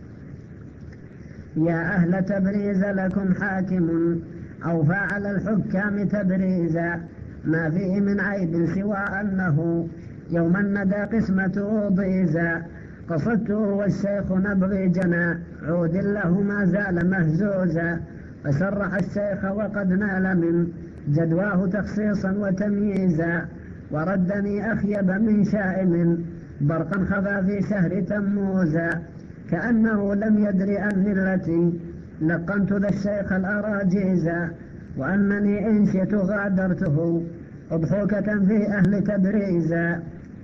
يا أهل تبريز لكم حاكم أوفى على الحكام تبريزا، ما فيه من عيب سوى أنه يوم الندى قسمته ضيزا، قصدته والشيخ نبغي جنا عود له ما زال مهزوزا، فسرح الشيخ وقد نال من جدواه تخصيصا وتمييزا، وردني أخيب من شائم برقا خفى في شهر تموزا، كأنه لم يدري أني التي لقنت ذا الشيخ الأراجيزا، وأنني إن شئت غادرته أضحوكة في أهل تبريزا.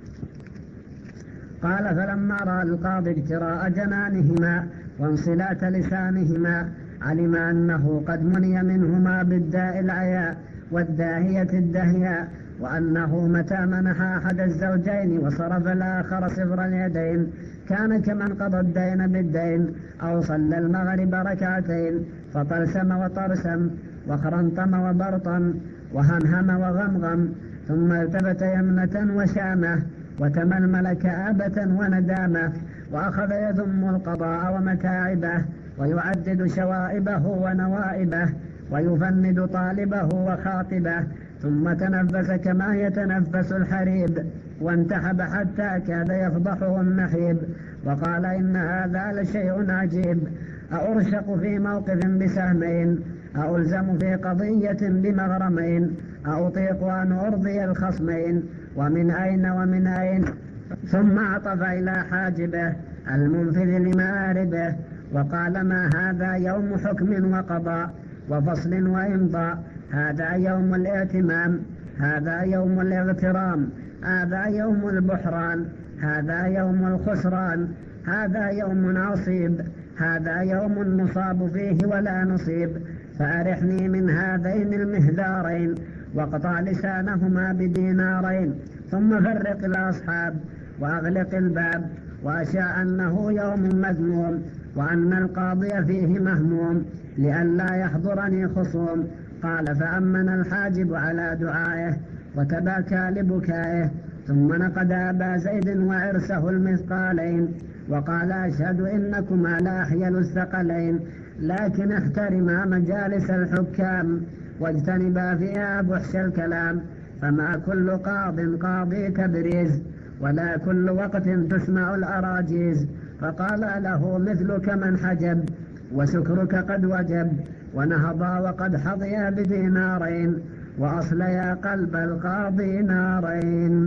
قال فلما رأى القاضي اجتراء جنانهما وانصلات لسانهما علم أنه قد مني منهما بالداء العياء والداهية الدهياء، وأنه متى منح أحد الزوجين وصرف الآخر صفر اليدين كان كمن قضى الدين بالدين أو صلى المغرب ركعتين، فطلسم وطرسم وخرنطم وبرطم وهمهم وغمغم، ثم التفت يمنة وشامة وتململ كآبة وندامة، وأخذ يذم القضاء ومتاعبه ويعدد شوائبه ونوائبه ويفند طالبه وخاطبه، ثم تنفس كما يتنفس الحريب وانتحب حتى كاد يفضحه النحيب، وقال إن هذا لشيء عجيب، أأرشق في موقف بسهمين، ألزم في قضية بمغرمين، أطيق أن أرضي الخصمين، ومن أين ومن أين. ثم عطف إلى حاجبه المنفذ لمآربه وقال ما هذا يوم حكم وقضاء وفصل وإمضاء، هذا يوم الائتمام، هذا يوم الاغترام، هذا يوم البحران، هذا يوم الخسران، هذا يوم عصيب، هذا يوم نصاب فيه ولا نصيب، فأرحني من هذين المهذارين واقطع لسانهما بدينارين، ثم فرق الأصحاب وأغلق الباب، وأشاء أنه يوم مذموم وأن القاضي فيه مهموم لئلا يحضرني خصوم. قال فأمن الحاجب على دعائه وتباكى لبكائه، ثم نقد أبا زيد وعرسه المثقالين وقال أشهد إنكما لأحيل الثقلين، لكن احترما مجالس الحكام واجتنبا فيها بحش الكلام، فما كل قاض قاضي تبريز ولا كل وقت تسمع الأراجيز. فقال له مثلك من حجب وسكرك قد وجب، ونهضا وقد حظيا بدينارين وأصليا قلب القاضي نارين.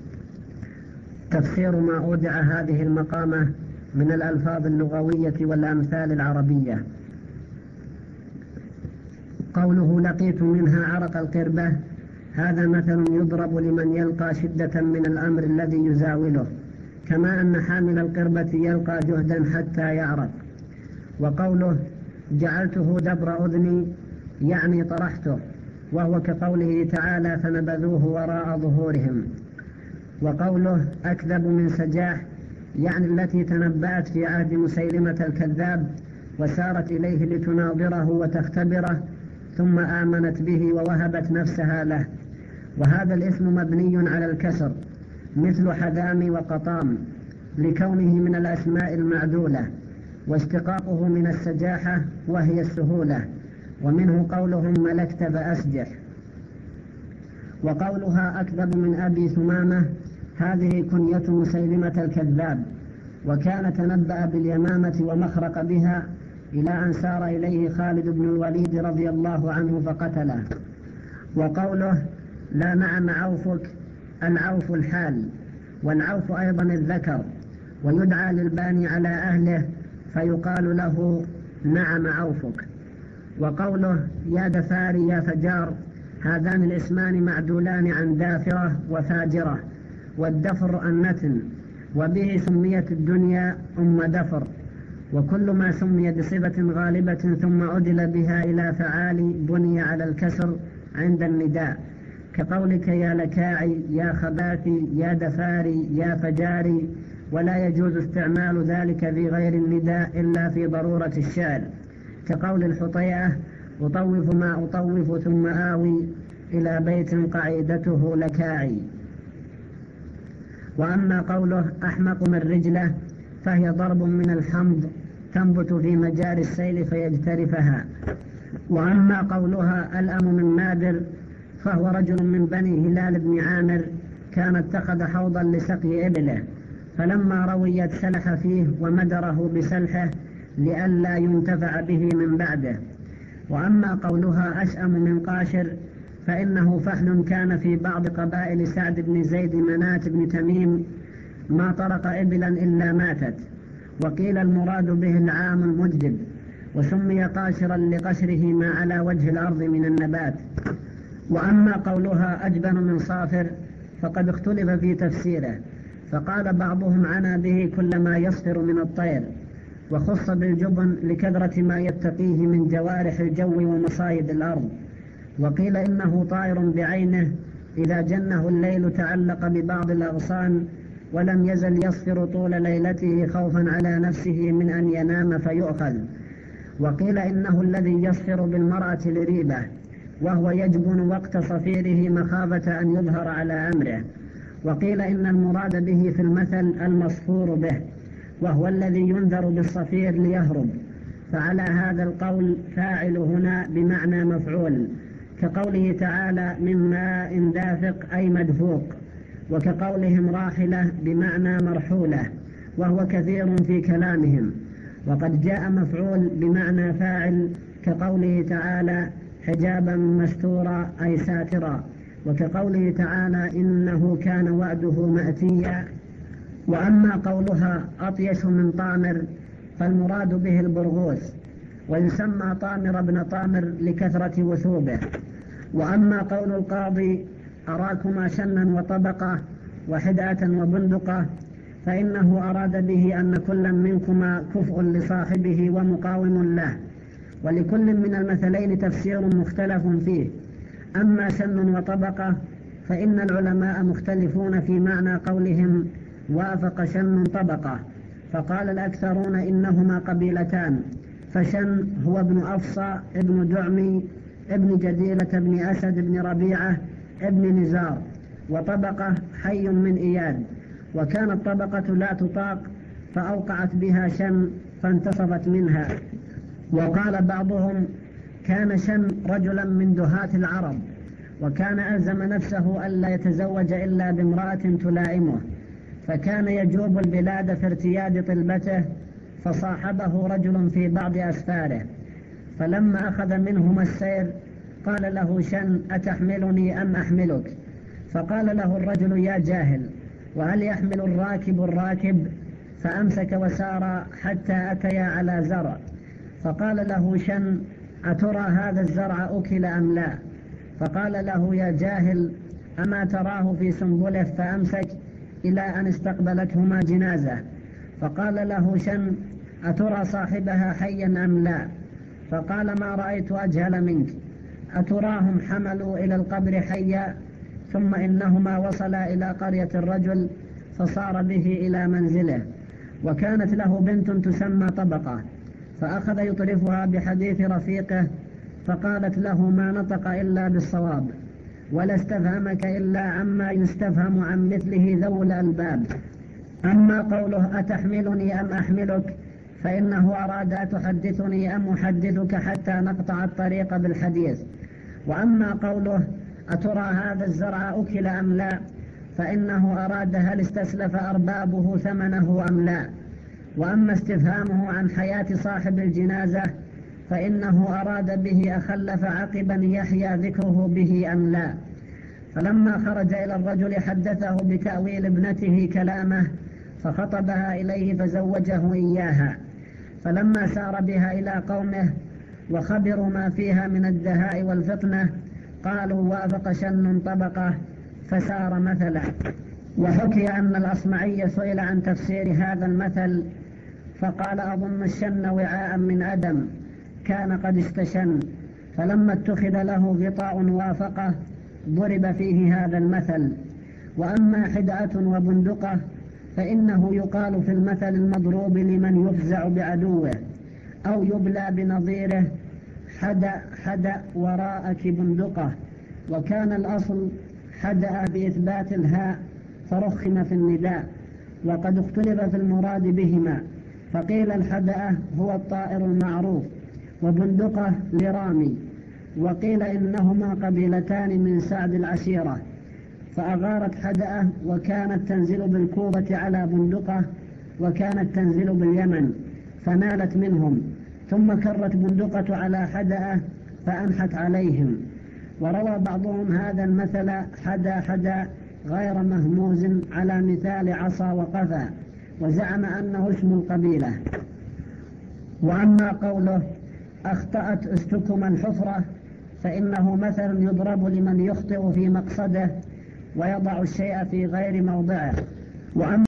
تفسير ما أودع هذه المقامة من الألفاظ اللغوية والأمثال العربية. قوله لقيت منها عرق القربة، هذا مثل يضرب لمن يلقى شدة من الأمر الذي يزاوله، كما أن حامل القربة يلقى جهدا حتى يعرق. وقوله جعلته دبر أذني يعني طرحته، وهو كقوله تعالى فنبذوه وراء ظهورهم. وقوله أكذب من سجاح يعني التي تنبأت في عهد مسيلمة الكذاب وسارت إليه لتناظره وتختبره ثم آمنت به ووهبت نفسها له. وهذا الاسم مبني على الكسر مثل حذام وقطام لكونه من الأسماء المعدولة، واشتقاقه من السجاحة وهي السهولة، ومنه قولهم ملكت فأسجح. وقولها أكذب من أبي ثمامة هذه كنية مسيلمة الكذاب، وكان تنبأ باليمامة ومخرق بها إلى أن سار إليه خالد بن الوليد رضي الله عنه فقتله. وقوله لا نعم عوفك العوف الحال، والعوف أيضا الذكر، ويدعى للباني على أهله فيقال له نعم عوفك. وقوله يا دثاري يا فجار هذان الاسمان معدولان عن دافرة وفاجرة، والدفر النتن، وبه سميت الدنيا أم دفر. وكل ما سمي بصفة غالبة ثم عدل بها إلى فعال بني على الكسر عند النداء، كقولك يا لكاعي يا خباثي يا دفاري يا فجاري. ولا يجوز استعمال ذلك في غير النداء إلا في ضرورة الشعر، كقول الحطيئة أطوف ما أطوف ثم آوي إلى بيت قعيدته لكاعي. وأما قوله أحمق من رجله فهي ضرب من الحمض تنبت في مجاري السيل فيجترفها. وأما قولها الأم من نادر فهو رجل من بني هلال بن عامر كان اتخذ حوضا لسقي إبله، فلما رويت سلح فيه ومدره بسلحه لئلا ينتفع به من بعده. وأما قولها أشأم من قاشر فإنه فحل كان في بعض قبائل سعد بن زيد مناة بن تميم ما طرق إبلا إلا ماتت، وقيل المراد به العام المجدب، وسمي قاشرا لقشره ما على وجه الأرض من النبات. وأما قولها أجبن من صافر فقد اختلف في تفسيره، فقال بعضهم عنا به كل ما يصفر من الطير، وخص بالجبن لكثرة ما يتقيه من جوارح الجو ومصايد الأرض. وقيل إنه طائر بعينه إذا جنه الليل تعلق ببعض الأغصان ولم يزل يصفر طول ليلته خوفا على نفسه من أن ينام فيؤخذ. وقيل إنه الذي يصفر بالمرأة لريبة، وهو يجبن وقت صفيره مخافة أن يظهر على أمره. وقيل إن المراد به في المثل المصفور به، وهو الذي ينذر بالصفير ليهرب. فعلى هذا القول فاعل هنا بمعنى مفعول، كقوله تعالى من ماء دافق أي مدفوق، وكقولهم راحلة بمعنى مرحولة، وهو كثير في كلامهم. وقد جاء مفعول بمعنى فاعل كقوله تعالى حجابا مستورا أي ساترا، وكقوله تعالى إنه كان وعده مأتيا. وأما قولها أطيش من طامر فالمراد به البرغوث، ويسمى طامر ابن طامر لكثرة وثوبه. وأما قول القاضي أراكما شنا وطبقة وحداة وبندقة فإنه أراد به أن كل منكما كفء لصاحبه ومقاوم له، ولكل من المثلين تفسير مختلف فيه. أما شن وطبقة فإن العلماء مختلفون في معنى قولهم وافق شن طبقة، فقال الأكثرون إنهما قبيلتان، فشن هو ابن أفصى ابن دعمي ابن جديلة ابن أسد ابن ربيعة ابن نزار، وطبقة حي من إياد. وكانت طبقة لا تطاق فأوقعت بها شن فانتصفت منها. وقال بعضهم كان شن رجلا من دهاة العرب، وكان ألزم نفسه ألا يتزوج إلا بامرأة تلائمه، فكان يجوب البلاد في ارتياد طلبته، فصاحبه رجل في بعض أسفاره، فلما أخذ منهما السير قال له شن أتحملني أم أحملك؟ فقال له الرجل يا جاهل، وهل يحمل الراكب الراكب؟ فأمسك وسار حتى أتيا على زرع، فقال له شن أترى هذا الزرع أكل أم لا؟ فقال له يا جاهل أما تراه في سنبله؟ فأمسك إلى أن استقبلتهما جنازة. فقال له شن أترى صاحبها حيا أم لا؟ فقال ما رأيت أجهل منك. أتراهم حملوا إلى القبر حيا ثم إنهما وصلا إلى قرية الرجل فصار به إلى منزله، وكانت له بنت تسمى طبقة، فأخذ يطرفها بحديث رفيقه، فقالت له ما نطق إلا بالصواب، ولا استفهمك إلا عما يستفهم عن مثله ذو الألباب. أما قوله أتحملني أم أحملك فإنه أراد أتحدثني أم أحدثك حتى نقطع الطريق بالحديث. وأما قوله أترى هذا الزرع أكل أم لا فإنه أراد هل استسلف أربابه ثمنه أم لا. وأما استفهامه عن حياة صاحب الجنازة فإنه أراد به أخلف عقبا يحيى ذكره به أم لا. فلما خرج إلى الرجل حدثه بتأويل ابنته كلامه فخطبها إليه فزوجه إياها. فلما سار بها إلى قومه وخبروا ما فيها من الدهاء والفطنة قالوا وافق شن طبقة فسار مثلا. وحكي أن الأصمعي سئل عن تفسير هذا المثل فقال أظن الشن وعاء من أدم كان قد استشن، فلما اتخذ له غطاء وافقه ضرب فيه هذا المثل. وأما حدأة وبندقة فإنه يقال في المثل المضروب لمن يفزع بعدوه أو يبلى بنظيره حدأ حدأ وراءك بندقة، وكان الأصل حدأ بإثبات الهاء فرخم في النداء، وقد اختلف في المراد بهما، فقيل الحدأ هو الطائر المعروف وبندقة لرامي، وقيل إنهما قبيلتان من سعد العشيرة، فأغارت حدأ وكانت تنزل بالكوبة على بندقة وكانت تنزل باليمن فنالت منهم، ثم كرت بندقة على حدأ فأنحت عليهم. وروى بعضهم هذا المثل حدا حدا غير مهموز على مثال عصا وقفا، وزعم أنه اسم القبيلة. وأما قوله أخطأت أستكما الحفرة فإنه مثل يضرب لمن يخطئ في مقصده ويضع الشيء في غير موضعه. وأما